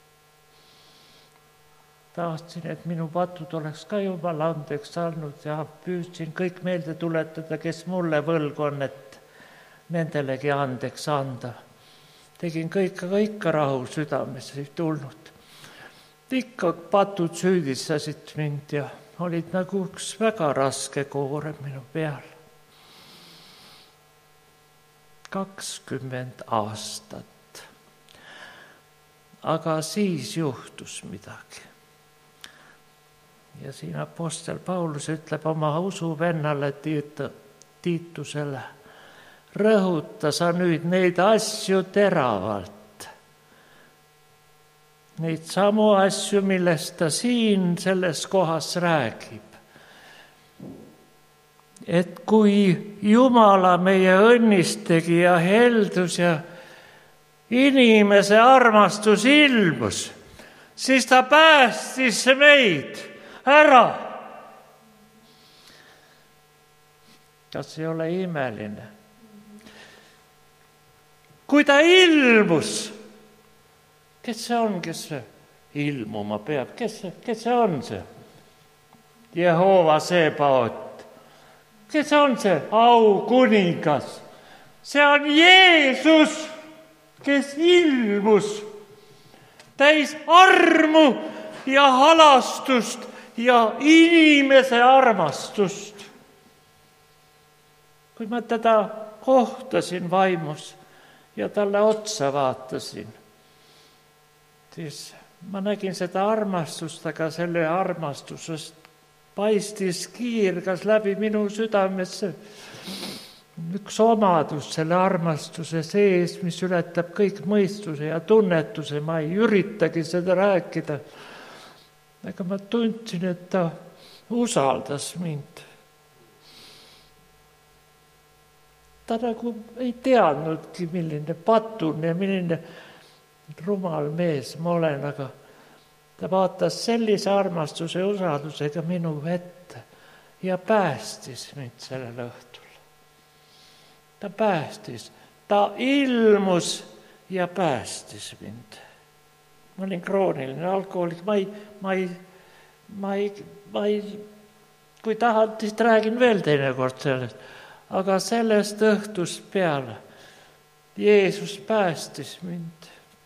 Tahtsin, et minu patud oleks ka Jumala andeks saanud ja püüdsin kõik meelde tuletada, kes mulle võlgu on, et nendelegi andeks anda. Tegin kõik, aga ikka rahu südames ei tulnud. Ikka patud süüdistasid mind ja olid nagu üks väga raske koorem minu peal. 20 aastat. Aga siis juhtus midagi. Ja siin apostel Paulus ütleb oma usuvennale Tiitusele, rõhuta sa nüüd neid asju teravalt. Neid samu asju, millest ta siin selles kohas räägib. Et kui Jumala meie õnnistegija heldus ja inimese armastus ilmus, siis ta päästis meid ära. Kas ei ole imeline? Kui ta ilmus, kes see on, kes ilmuma peab? Kes see on see? Jehova Sebaot. Kes on see au kuningas? See on Jeesus, kes ilmus täis armu ja halastust ja inimese armastust. Kui ma teda kohtasin vaimus ja talle otsa vaatasin, siis ma nägin seda armastust, aga selle armastusest paistis kiirgas läbi minu südamesse üks omadus selle armastuse sees, mis ületab kõik mõistuse ja tunnetuse. Ma ei üritagi seda rääkida, aga ma tundsin, et ta usaldas mind. Ta nagu ei teadnudki, milline patun ja milline rumal mees ma olen, aga ta vaatas sellise armastuse ja usaldusega minu ette ja päästis mind sellel õhtul. Ta päästis, ta ilmus ja päästis mind. Ma olin krooniline alkohoolik, ma ei, kui tahad, siis räägin veel teinekord sellest. Aga sellest õhtust peale Jeesus päästis mind.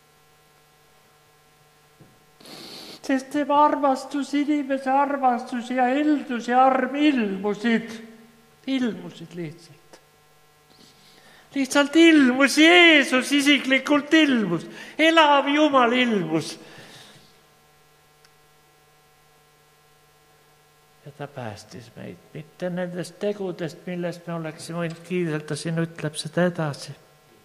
Sest tema armastus, inimese armastus ja heldus ja arm ilmusid lihtsalt. Lihtsalt ilmus, Jeesus isiklikult ilmus, elav Jumal ilmus. Ja ta päästis meid, mitte nendest tegudest, millest me oleksime võinud kiidelda, siin ütleb seda edasi.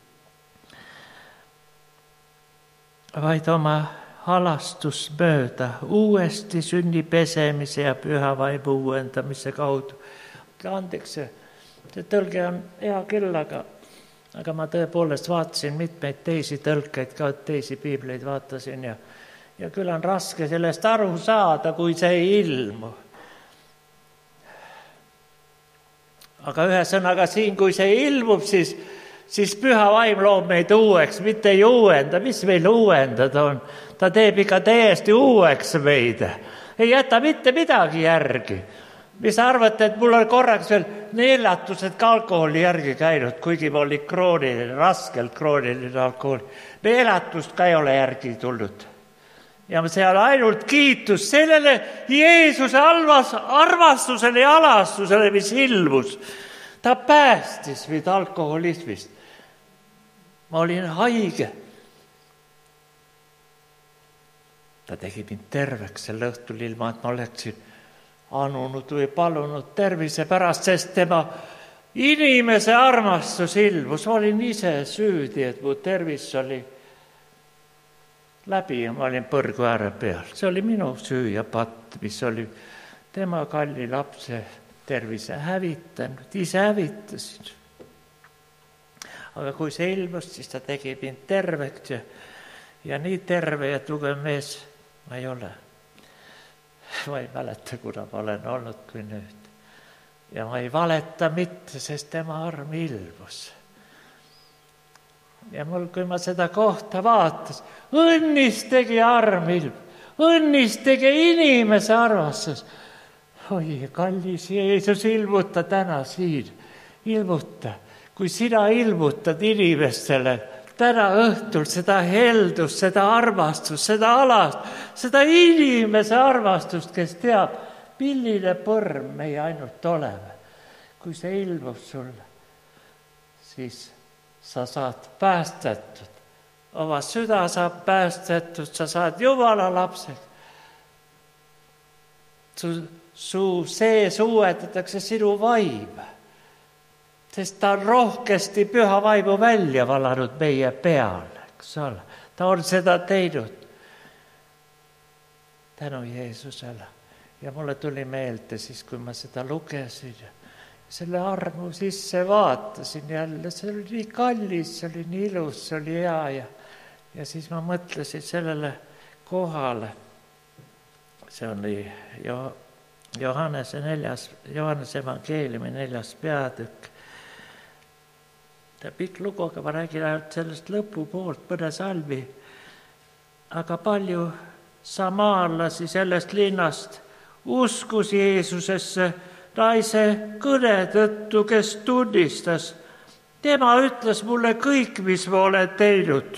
Vaid oma halastus mööda, uuesti sünni pesemise ja püha vaimu uuendamise kaudu. Andeks, see tõlge on hea küll, aga ma tõepoolest vaatasin mitmeid teisi tõlkeid, ka teisi piibleid vaatasin ja küll on raske sellest aru saada, kui see ei ilmu. Aga ühesõnaga siin, kui see ilmub, siis püha vaim loob meid uueks, mitte ei uuenda. Mis meil uuendada on? Ta teeb ikka täiesti uueks meid. Ei jäta mitte midagi järgi. Mis arvate, et mul on korraks veel neelatused ka alkoholi järgi käinud, kuigi ma olin raskelt krooniline alkoholi. Neelatust ka ei ole järgi tulnud. Ja see on ainult kiitus sellele Jeesuse armastusele ja alastusele, mis ilmus. Ta päästis mind alkoholismist. Ma olin haige. Ta tegi mind terveks sel õhtul, ilma et ma oleksin anunud või palunud tervise pärast, sest tema inimese armastus ilmus. Ma olin ise süüdi, et mu tervis oli läbi ja ma olin põrgu ääre peal. See oli minu süü ja patt, mis oli tema kalli lapse tervise hävitanud. Ise hävitasin. Aga kui see ilmus, siis ta tegi mind terveks ja nii terve ja tugev mees ma ei ole. Ma ei mäleta, kuna ma olen olnud kui nüüd. Ja ma ei valeta mitte, sest tema arm ilmus. Ja mul, kui ma seda kohta vaatas, õnnistegi arm ilm, õnnistegi inimese armastus. Oi, kallis Jeesus, ilmuta täna siin, ilmuta. Kui sina ilmutad inimestele täna õhtul seda heldust, seda armastust, seda alast, seda inimese armastust, kes teab, milline põrm meie ainult oleme. Kui see ilmub sulle, siis sa saad päästetud. Oma süda saab päästetud, sa saad Jumala lapseks. Su sees uuendatakse sinu vaim, sest ta on rohkesti püha vaimu välja valanud meie peale. Ta on seda teinud tänu Jeesusele. Ja mulle tuli meelde siis, kui ma seda lugesin, selle armu sisse vaatasin jälle, see oli nii kallis, see oli nii ilus, see oli hea ja siis ma mõtlesin sellele kohale. See oli Johannese evangeeliumi 4. peatükk. Pikk lugu, aga ma räägin ainult sellest lõpu poolt mõne salmi. Aga palju samaalasi sellest linnast uskus Jeesusesse naise kõne tõttu, kes tunnistas. Tema ütles mulle kõik, mis ma olen teinud.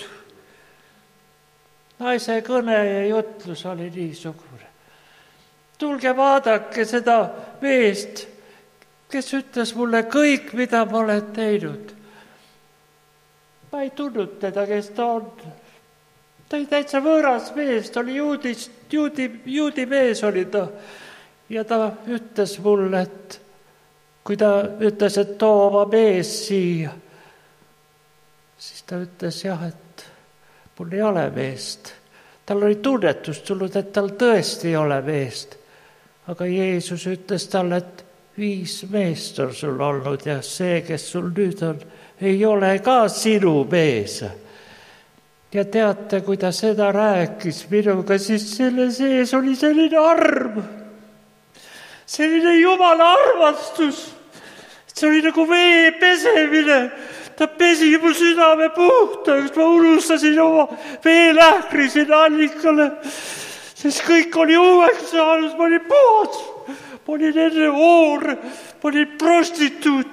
Naise kõne ja jutlus oli niisugune. Tulge vaadake seda meest, kes ütles mulle kõik, mida ma olen teinud. Ma ei tundnud teda, kes ta on. Ta oli täitsa võõras mees, ta oli juudi mees oli ta. Ja ta ütles mulle, et kui ta ütles, et too oma mees siia, siis ta ütles jah, et mul ei ole meest. Tal oli tunnetus tulnud, et tal tõesti ei ole meest. Aga Jeesus ütles talle, et 5 meest on sul olnud ja see, kes sul nüüd on, ei ole ka sinu mees. Ja teate, kui ta seda rääkis minuga, siis selle sees oli selline arm. Selline Jumala armastus. See oli nagu vee pesemine. Ta pesi mu südame puhtaks. Ma unustasin oma veelähkri sinna allikale. Sest kõik oli uueks saanud. Ma olin puhas. Ma olin enne oor. Ma olin prostituut.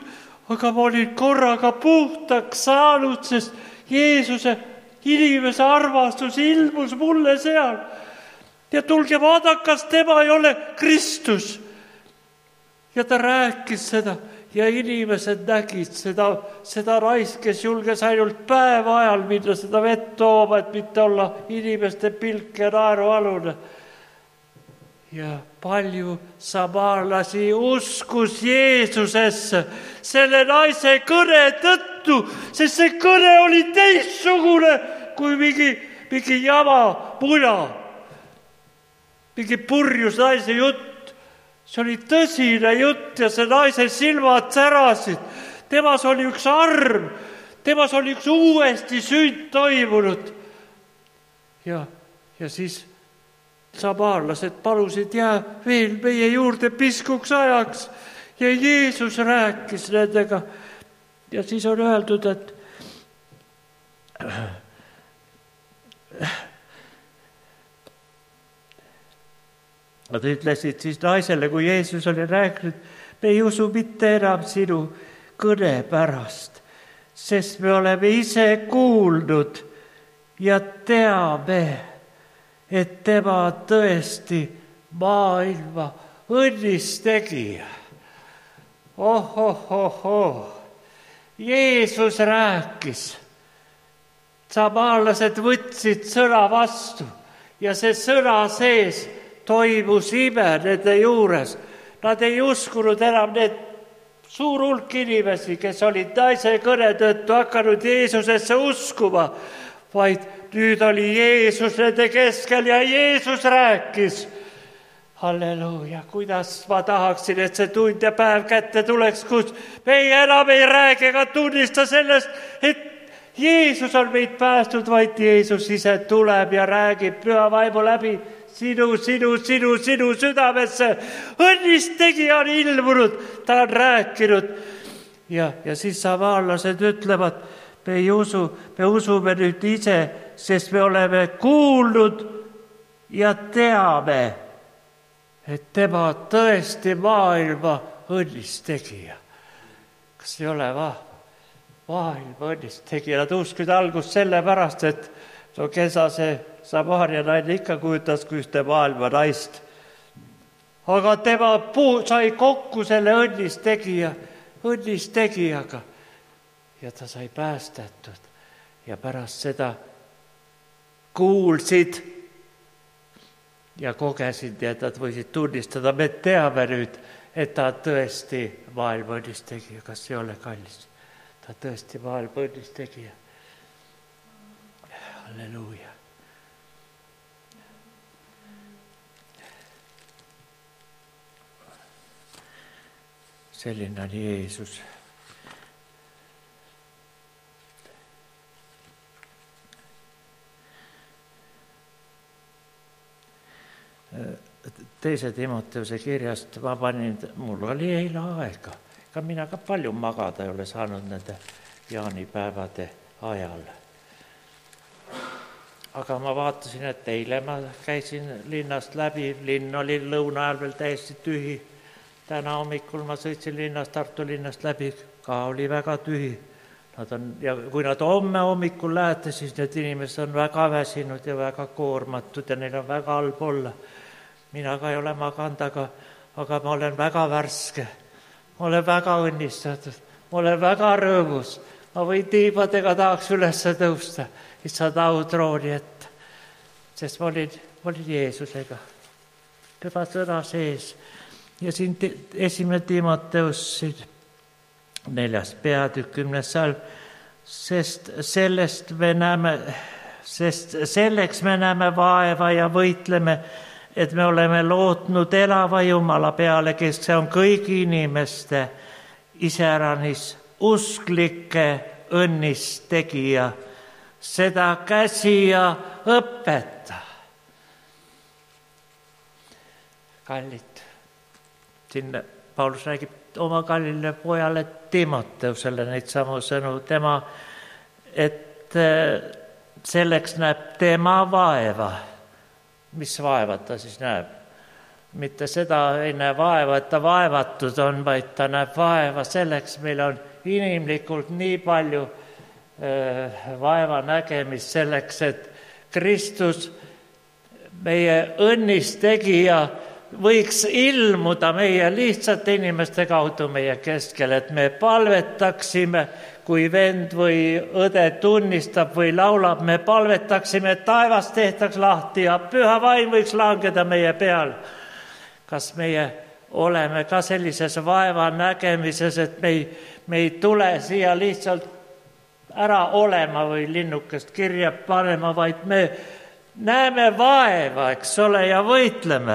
aga ma olin korraga puhtaks saanud, sest Jeesuse inimese armastus ilmus mulle seal. Ja tulge vaadake, kas tema ei ole Kristus. Ja ta rääkis seda ja inimesed nägid seda naist, kes julges ainult päeva ajal minna seda vett tooma, et mitte olla inimeste pilk ja naerualune. Ja palju samaarlasi uskus Jeesusesse selle naise kõne tõttu, sest see kõne oli teistsugune kui mingi jama muna, mingi purjus naise jutt. See oli tõsine jutt ja see naise silmad särasid. Temas oli üks arm, temas oli üks uuesti sünd toimunud. Ja siis samaarlased palusid, jää veel meie juurde piskuks ajaks. Ja Jeesus rääkis nendega. Ja siis on öeldud, et nad ütlesid siis naisele, kui Jeesus oli rääkinud, me ei usu mitte enam sinu kõne pärast, sest me oleme ise kuulnud ja teame, et tema tõesti maailma õnnistegija. Jeesus rääkis. Samaarlased võtsid sõna vastu ja see sõna sees toimus ime nende juures. Nad ei uskunud enam need suur hulk inimesi, kes olid naise kõne tõttu hakanud Jeesusesse uskuma, vaid nüüd oli Jeesus nende keskel ja Jeesus rääkis. Halleluuja, kuidas ma tahaksin, et see tund ja päev kätte tuleks, kus meie enam ei räägi ega tunnista sellest, et Jeesus on meid päästnud, vaid Jeesus ise tuleb ja räägib püha vaimu läbi sinu südamesse. Õnnistegija on ilmunud, ta on rääkinud. Ja siis samaarlased ütlevad, me usume nüüd ise, sest me oleme kuulnud ja teame, et tema tõesti maailma õnnistegija. Kas ei ole maailma õnnistegija? Nad uskusid algust selle pärast, et kesa see Samaaria naine ikka kujutas kui ühte maailma naist. Aga tema sai kokku selle õnnistegijaga ja ta sai päästetud. Ja pärast seda kuulsid ja kogesid, et nad võisid tunnistada. Me teame nüüd, et ta tõesti maailma õnnistegija. Kas ei ole kallis? Ta tõesti maailma õnnistegija. Halleluuja. Selline on Jeesus. Teise Timoteuse kirjast ma panin, mul oli eile aega. Ega mina ka palju magada ei ole saanud nende jaanipäevade ajal. Aga ma vaatasin, et eile ma käisin linnast läbi. Linn oli lõuna ajal veel täiesti tühi. Täna hommikul ma sõitsin linnast, Tartu linnast läbi, ka oli väga tühi. Ja kui nad homme hommikul lähete, siis need inimesed on väga väsinud ja väga koormatud ja neil on väga halb olla. Mina ka ei ole maganud, aga ma olen väga värske. Ma olen väga õnnistatud. Ma olen väga rõõmus. Ma võin tiibadega tahaks üles tõusta. Issand autrooni ette. Sest ma olin Jeesusega. Tema sõna sees. Ja siin 1. Timoteus 4. peatükk 10. salm, sest selleks me näeme vaeva ja võitleme, et me oleme lootnud elava Jumala peale, kes on kõigi inimeste iseäranis usklike õnnistegija, seda käsi ja õpeta. Kallid. Siin Paulus räägib oma kallile pojale Timoteusele neid samu sõnu. Et selleks näeb tema vaeva. Mis vaevad ta siis näeb? mitte seda ei näe vaeva, et ta vaevatud on, vaid ta näeb vaeva selleks, meil on inimlikult nii palju vaeva nägemist selleks, et Kristus, meie õnnistegija, võiks ilmuda meie lihtsate inimeste kaudu meie keskel, et me palvetaksime, kui vend või õde tunnistab või laulab, me palvetaksime, et taevas tehtaks lahti ja püha vaim võiks langeda meie peal. Kas meie oleme ka sellises vaeva nägemises, et me ei tule siia lihtsalt ära olema või linnukest kirja panema, vaid me näeme vaeva, eks ole, ja võitleme,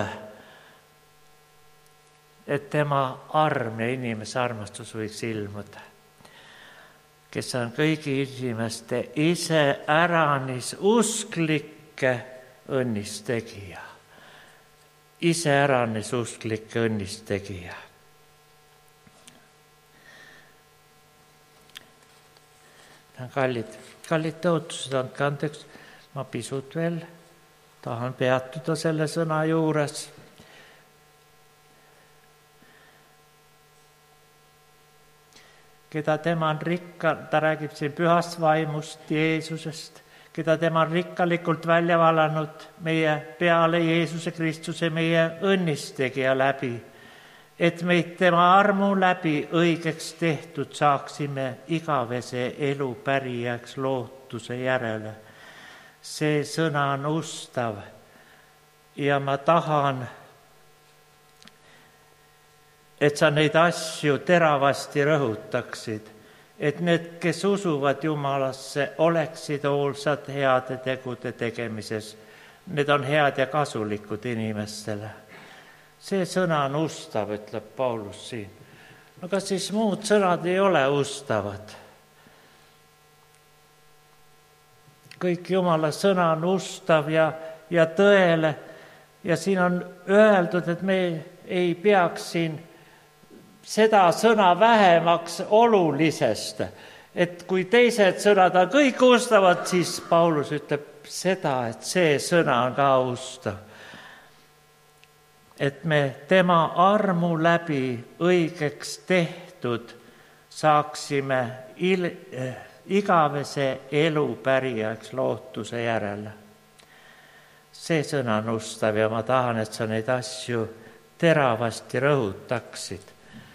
et tema arm ja inimese armastus võiks ilmuda, kes on kõigi inimeste iseäranis usklike õnnistegija. Iseäranis usklike õnnistegija. Kallid tõotused, andke andeks, ma pisut veel tahan peatuda selle sõna juures. Keda tema on ta räägib siin pühast vaimust, Jeesusest, keda tema on rikkalikult välja valanud meie peale Jeesuse Kristuse, meie õnnistegija läbi, et meid tema armu läbi õigeks tehtud saaksime igavese elu pärijaks lootuse järele. See sõna on ustav ja ma tahan, et sa neid asju teravasti rõhutaksid, et need, kes usuvad Jumalasse, oleksid hoolsad heade tegude tegemises. Need on head ja kasulikud inimestele. See sõna on ustav, ütleb Paulus siin. No kas siis muud sõnad ei ole ustavad? Kõik Jumala sõna on ustav ja tõele ja siin on öeldud, et me ei peaks siin seda sõna vähemaks olulisest, et kui teised sõnad on kõik ustavad, siis Paulus ütleb seda, et see sõna on ka ustav. Et me tema armu läbi õigeks tehtud saaksime igavese elu pärijaks lootuse järele. See sõna on ustav ja ma tahan, et sa neid asju teravasti rõhutaksid.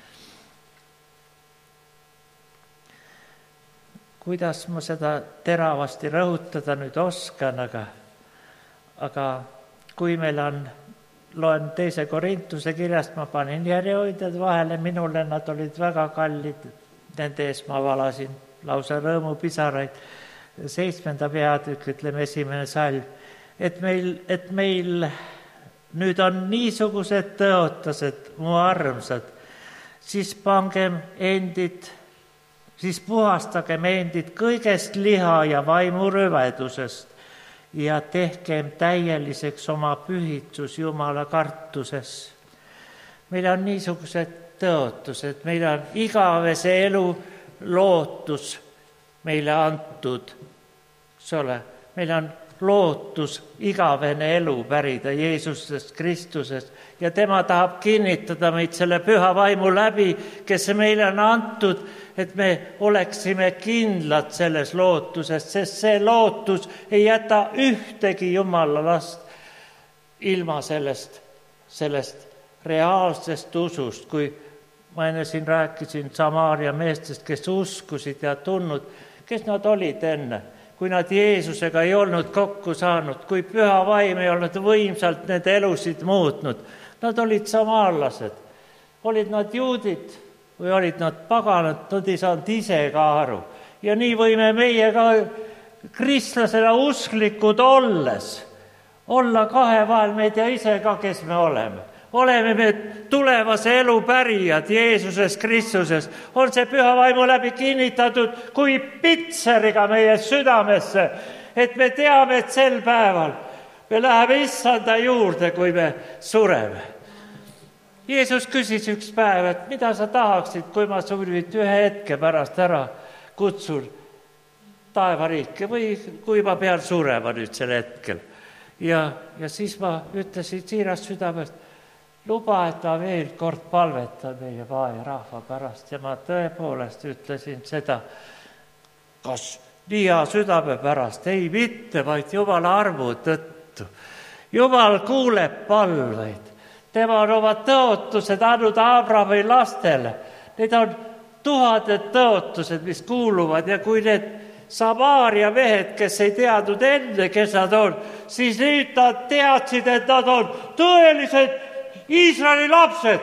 Kuidas ma seda teravasti rõhutada nüüd oskan, aga kui meil on, loen 2. Korintuse kirjast, ma panin järjehoidjad vahele, minule nad olid väga kallid, nende ees ma valasin lausa rõõmupisaraid. 7. peatükk, ütleme 1. salm, et meil nüüd on niisugused tõotused, mu armsad, siis puhastagem endid kõigest liha ja vaimu rõvedusest ja tehkem täieliseks oma pühitsus Jumala kartuses. Meil on niisugused tõotused, meil on igavese elu lootus meile antud, eks ole, meil on lootus igavene elu pärida Jeesusest Kristusest ja tema tahab kinnitada meid selle püha vaimu läbi, kes meile on antud, et me oleksime kindlad selles lootusest, sest see lootus ei jäta ühtegi Jumala last ilma sellest reaalsest usust. Kui ma enne siin rääkisin Samaaria meestest, kes uskusid ja tundnud, kes nad olid enne, kui nad Jeesusega ei olnud kokku saanud, kui püha vaim ei olnud võimsalt nende elusid muutnud. Nad olid samaarlased, olid nad juudid või olid nad paganad, nad ei saanud ise ka aru. Ja nii võime meie ka kristlasena usklikud olles olla kahe vahel, me ei tea ise ka, kes me oleme. Oleme me tulevase elu pärijad Jeesuses Kristuses. On see püha vaimu läbi kinnitatud kui pitseriga meie südamesse, et me teame, et sel päeval me läheme issanda juurde, kui me sureme. Jeesus küsis üks päev, et mida sa tahaksid, kui ma nüüd ühe hetke pärast ära kutsun taevariike või kui ma pean surema nüüd sel hetkel. Ja siis ma ütlesin siirast südamest, luba, et ma veel kord palvetan meie vae rahva pärast ja ma tõepoolest ütlesin seda, kas Liha südame pärast, ei mitte, vaid Jumala armu tõttu. Jumal kuuleb palveid. Tema on oma tõotused andnud Abrahami lastele. Need on tuhanded tõotused, mis kuuluvad ja kui need Samaaria mehed, kes ei teadnud enne, kes nad on, siis nüüd nad teadsid, et nad on tõelised Iisraeli lapsed,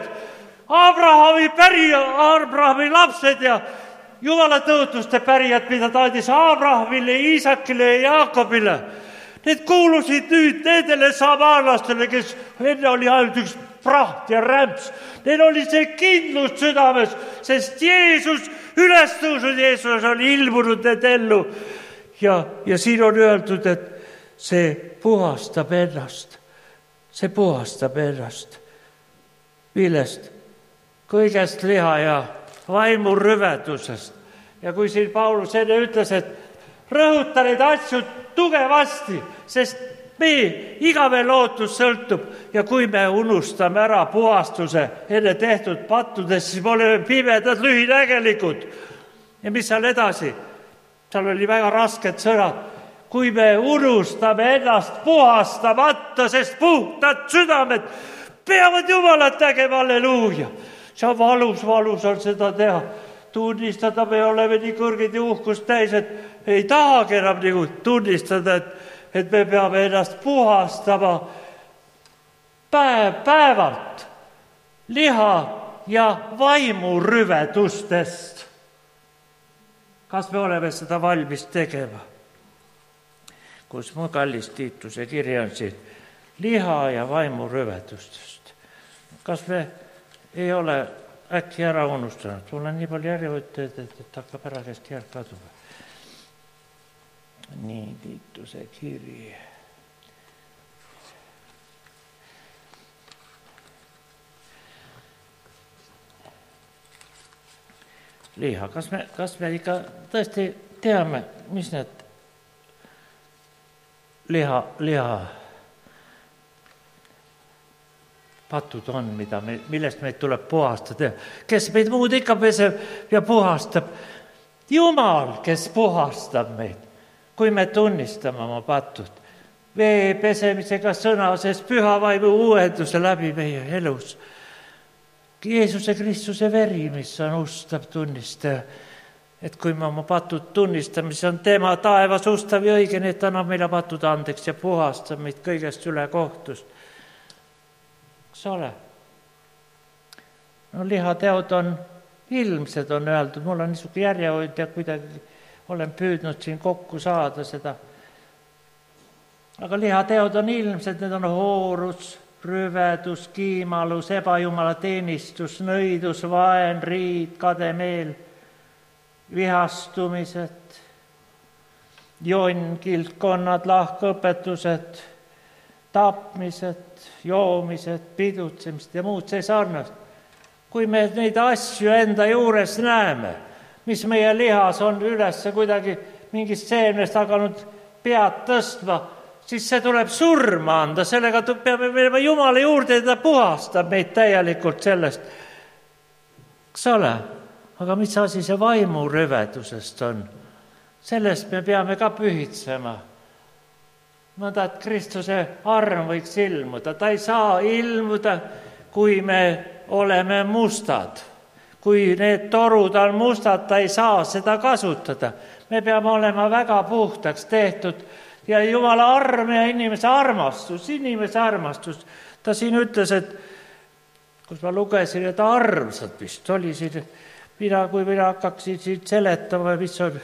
Abrahami lapsed ja Jumala tõotuste pärijad, mida ta andis Abrahamile, Iisakile ja Jaakobile. Need kuulusid nüüd nendele samaarlastele, kes enne oli ainult üks praht ja rämps. Neil oli see kindlus südames, sest Jeesus, ülestõusnud Jeesus oli ilmunud need ellu. Ja siin on öeldud, et see puhastab ennast. See puhastab ennast. Millest? Kõigest liha ja vaimu rüvedusest. Ja kui siin Paulus enne ütles, et rõhuta neid asju tugevasti, sest igavene lootus sõltub ja kui me unustame ära puhastuse enne tehtud pattudest, siis me oleme pimedad, lühinägelikud. Ja mis seal edasi? Seal oli väga rasked sõnad. Kui me unustame ennast puhastamata, sest puhtad südamed peavad Jumalat nägema, halleluuja. See on valus on seda teha. Tunnistada, me oleme nii kõrged ja uhkust täis, et ei tahagi enam nii tunnistada, et me peame ennast puhastama päevalt liha ja vaimu rüvedustest. Kas me oleme seda valmis tegema? Kus mu kallis Tiituse kiri on siin? Liha ja vaimu rüvedustest. Kas me ei ole äkki ära unustanud? Mul on nii palju järjevõtteid, et hakkab ära käest järg kaduma. Nii, Tiituse kiri. Liha, kas me ikka tõesti teame, mis need liha patud on, millest meid tuleb puhastada. Kes meid muud ikka peseb ja puhastab? Jumal, kes puhastab meid, kui me tunnistame oma patud. Vee pesemisega sõna, sest püha vaimu uuenduse läbi meie elus. Jeesuse Kristuse veri, mis on ustav tunnistaja, et kui me oma patud tunnistame, siis on tema taevas ustav ja õige, nii et annab meile patud andeks ja puhastab meid kõigest üle kohtust. Kas ole? No lihateod on ilmsed, on öeldud. Mul on niisugune järjehoid ja kuidagi olen püüdnud siin kokku saada seda. Aga lihateod on ilmsed, need on hoorus, rüvedus, kiimalus, ebajumala teenistus, nõidus, vaen, riid, kademeel, vihastumised, jonn, kiltkonnad, lahkõpetused, tapmised, joomised, pidutsemised ja muud see sarnast. Kui me neid asju enda juures näeme, mis meie lihas on üles kuidagi mingist seemnest hakanud pead tõstma, siis see tuleb surma anda, sellega peame minema Jumala juurde ja ta puhastab meid täielikult sellest. Kas ole? Aga mis asi see vaimu rüvedusest on? Sellest me peame ka pühitsema. Mõnda, et Kristuse arm võiks ilmuda. Ta ei saa ilmuda, kui me oleme mustad. Kui need torud on mustad, ta ei saa seda kasutada. Me peame olema väga puhtaks tehtud ja Jumala arm ja inimese armastus. Ta siin ütles, et kus ma lugesin, et armsad vist oli siin, kui mina hakkaksin siin seletama, mis on.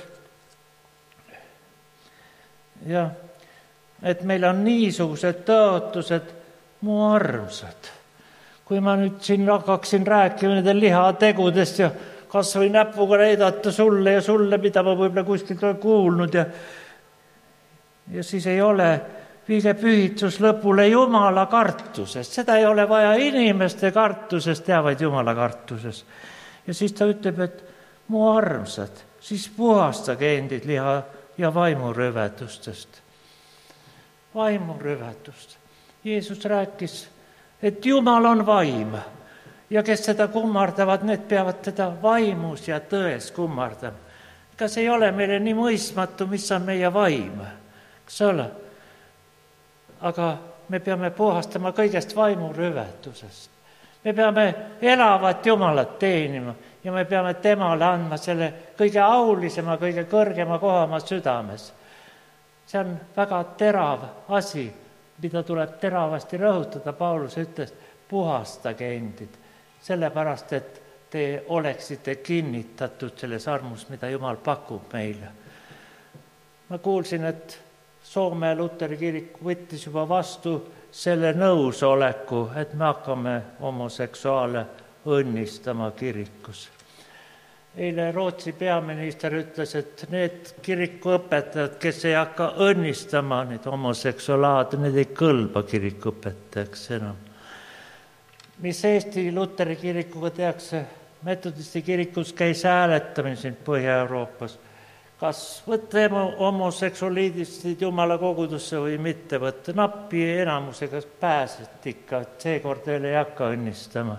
Ja, et meil on niisugused tõotused, mu armsad. Kui ma nüüd siin hakkaksin rääkima nende lihategudest ja kas või näpuga näidata sulle ja sulle, mida ma võib-olla kuskilt olen kuulnud ja siis ei ole, viige pühitsus lõpule Jumala kartusest. Seda ei ole vaja inimeste kartusest, vaid Jumala kartusest. Ja siis ta ütleb, et mu armsad, siis puhastage endid liha ja vaimu rüvedustest. Vaimu rüvedust. Jeesus rääkis, et Jumal on vaim ja kes seda kummardavad, need peavad teda vaimus ja tões kummardama. Kas ei ole meile nii mõistmatu, mis on meie vaim? Kas ole? Aga me peame puhastama kõigest vaimu rüvetusest. Me peame elavat Jumalat teenima ja me peame temale andma selle kõige aulisema, kõige kõrgema koha oma südames. See on väga terav asi, mida tuleb teravasti rõhutada. Paulus ütles, puhastage endid, sellepärast, et te oleksite kinnitatud selles armus, mida Jumal pakub meile. Ma kuulsin, et Soome Luteri kirik võttis juba vastu selle nõusoleku, et me hakkame homoseksuaale õnnistama kirikus. Eile Rootsi peaminister ütles, et need kirikuõpetajad, kes ei hakka õnnistama neid homoseksuaale, need ei kõlba kirikuõpetajaks enam. Mis Eesti Luteri kirikuga tehakse? Metodisti kirikus käis hääletamine siin Põhja-Euroopas. Kas võtta homoseksuaalidistid Jumala kogudusse või mitte võtta? Nappi enamusega pääset ikka, et seekord veel ei hakka õnnistama.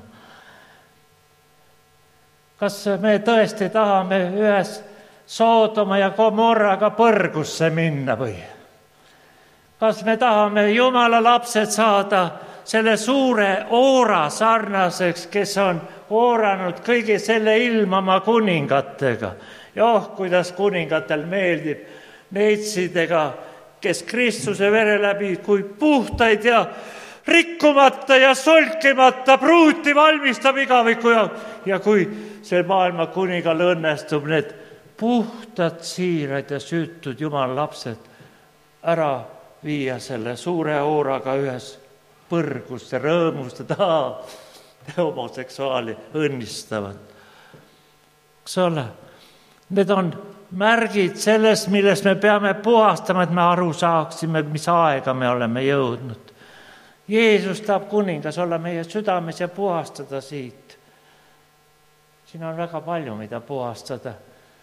Kas me tõesti tahame ühes Soodoma ja Gomorraga põrgusse minna või? Kas me tahame Jumala lapsed saada selle suure oora sarnaseks, kes on ooranud kõigi selle ilmama kuningatega? Ja kuidas kuningatel meeldib neitsidega, kes Kristuse vere läbi kui puhtaid ja rikkumata ja solkimata pruuti valmistab igaviku ja kui see maailma kuningal õnnestub need puhtad, siirad ja süütud Jumala lapsed ära viia selle suure ooraga ühes põrgusse, rõõmustada, homoseksuaali õnnistavad. Kas ole? Need on märgid sellest, milles me peame puhastama, et me aru saaksime, mis aega me oleme jõudnud. Jeesus tahab kuningas olla meie südames ja puhastada siit. Siin on väga palju, mida puhastada.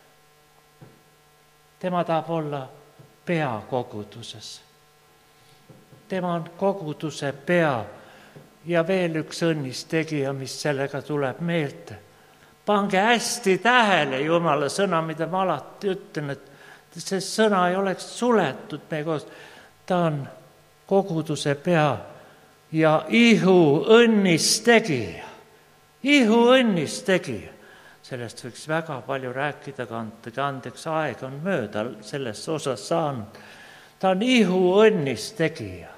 Tema tahab olla pea koguduses. Tema on koguduse pea ja veel üks õnnistegija, mis sellega tuleb meelde. Pange hästi tähele Jumala sõna, mida ma alati ütlen, et see sõna ei oleks suletud meie koos. Ta on koguduse pea ja ihu õnnistegija. Ihu õnnistegija. Sellest võiks väga palju rääkida, aga andeks aeg on mööda selles osas saanud. Ta on ihu õnnistegija.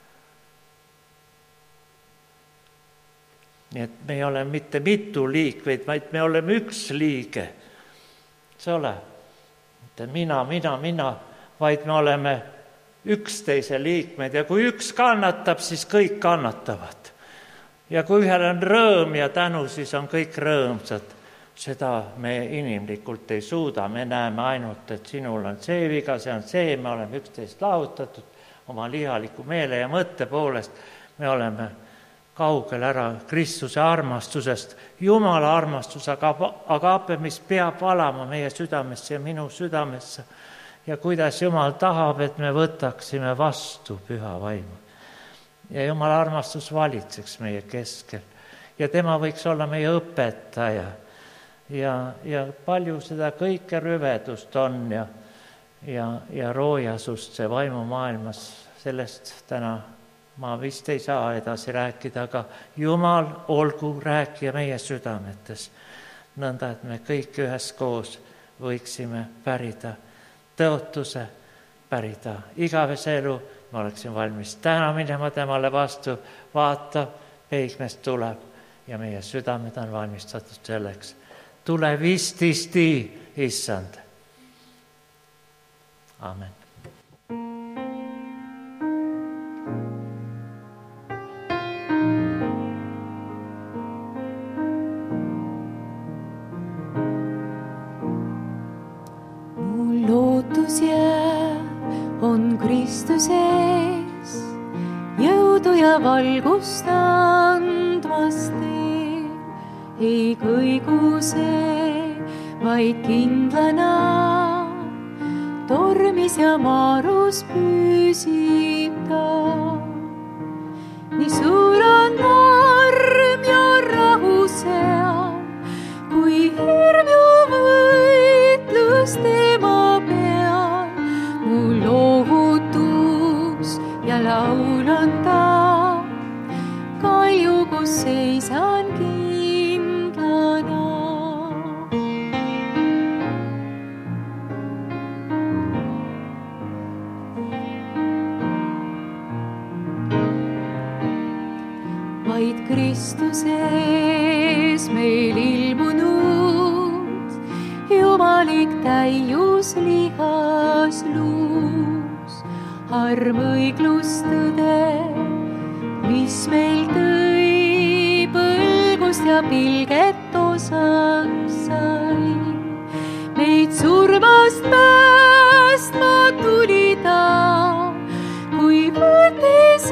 Nii et me ei ole mitte mitu liikmeid, vaid me oleme üks liige. See ole, mitte mina, vaid me oleme üksteise liikmed ja kui üks kannatab, siis kõik kannatavad. Ja kui ühel on rõõm ja tänu, siis on kõik rõõmsad. Seda me inimlikult ei suuda, me näeme ainult, et sinul on see viga, see on see, me oleme üksteist lahutatud oma lihaliku meele ja mõtte poolest. Me oleme kaugel ära Kristuse armastusest, Jumala armastus, agape, mis peab valama meie südamesse ja minu südamesse. Ja kuidas Jumal tahab, et me võtaksime vastu püha vaimu. Ja Jumala armastus valitseks meie keskel. Ja tema võiks olla meie õpetaja. Ja palju seda kõike rüvedust on ja roojasust see vaimumaailmas. Sellest täna ma vist ei saa edasi rääkida, aga Jumal olgu rääkija meie südametes. Nõnda, et me kõik üheskoos võiksime pärida tõotuse, pärida igavese elu. Ma oleksin valmis täna minema temale vastu. Vaata, peigmest tuleb ja meie südamed on valmistatud selleks. Tule vististi, issand. Amen. On Kristuses jõudu ja valgust andmas tee, ei kõigu see, vaid kindlana tormis ja maarus püsib ta. nii suur on arm ja rahu seal, kui hirm ja võitlus tema peal. Mu lohutus ja laul on ta, kalju, kus seisan kindlana. Vaid Kristuses meil ilmunud, jumalik täius lihas luus, arm õiglus tõde, mis meil tõi põlgust ja pilget osaks sai. Meid surmast päästma tuli ta, kui võttis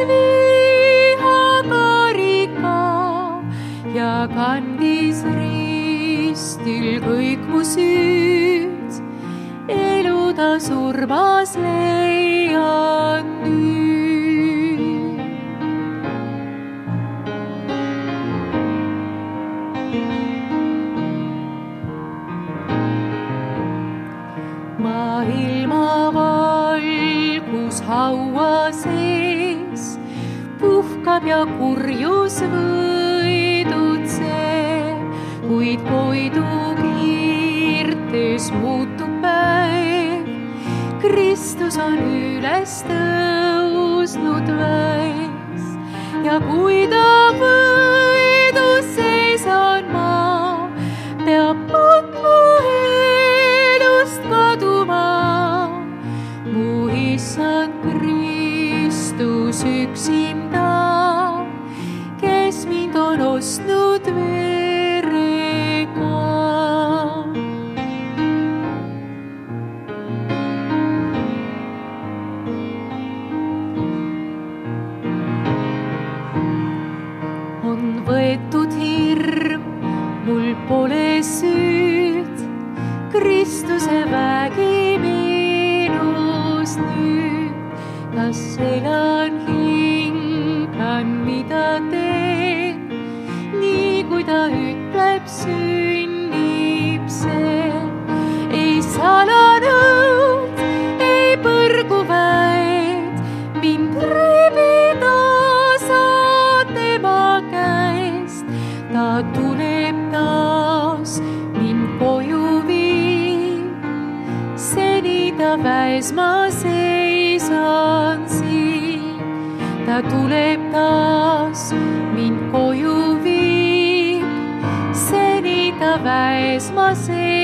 vihakarika ja kandis ristil kõik mu süüd. Elu ta surmas leian nüüd. Maailma valgus haua sees puhkab ja kurjus võidutseb, kuid koidu kiirtes muutub päev. Kristus on üles tõusnud väes ja kui ta võidus seisan ma, peab matma elust kaduma. Mu issand Kristus üksim ta, kes mind on ostnud verega. On võetud hirm, mul pole süüd, Kristuse vägi minus nüüd. Kas elan, hingan, mida teen, nii kui ta ütleb, sünnib see. Ei salanõud, ei põrgu väed, mind rebida saad tema käest. Ta tuleb taas, mind koju viib, seni ta väes ma seisan siin. Ta tuleb taas, mind koju viib, seni ta väes ma seisan.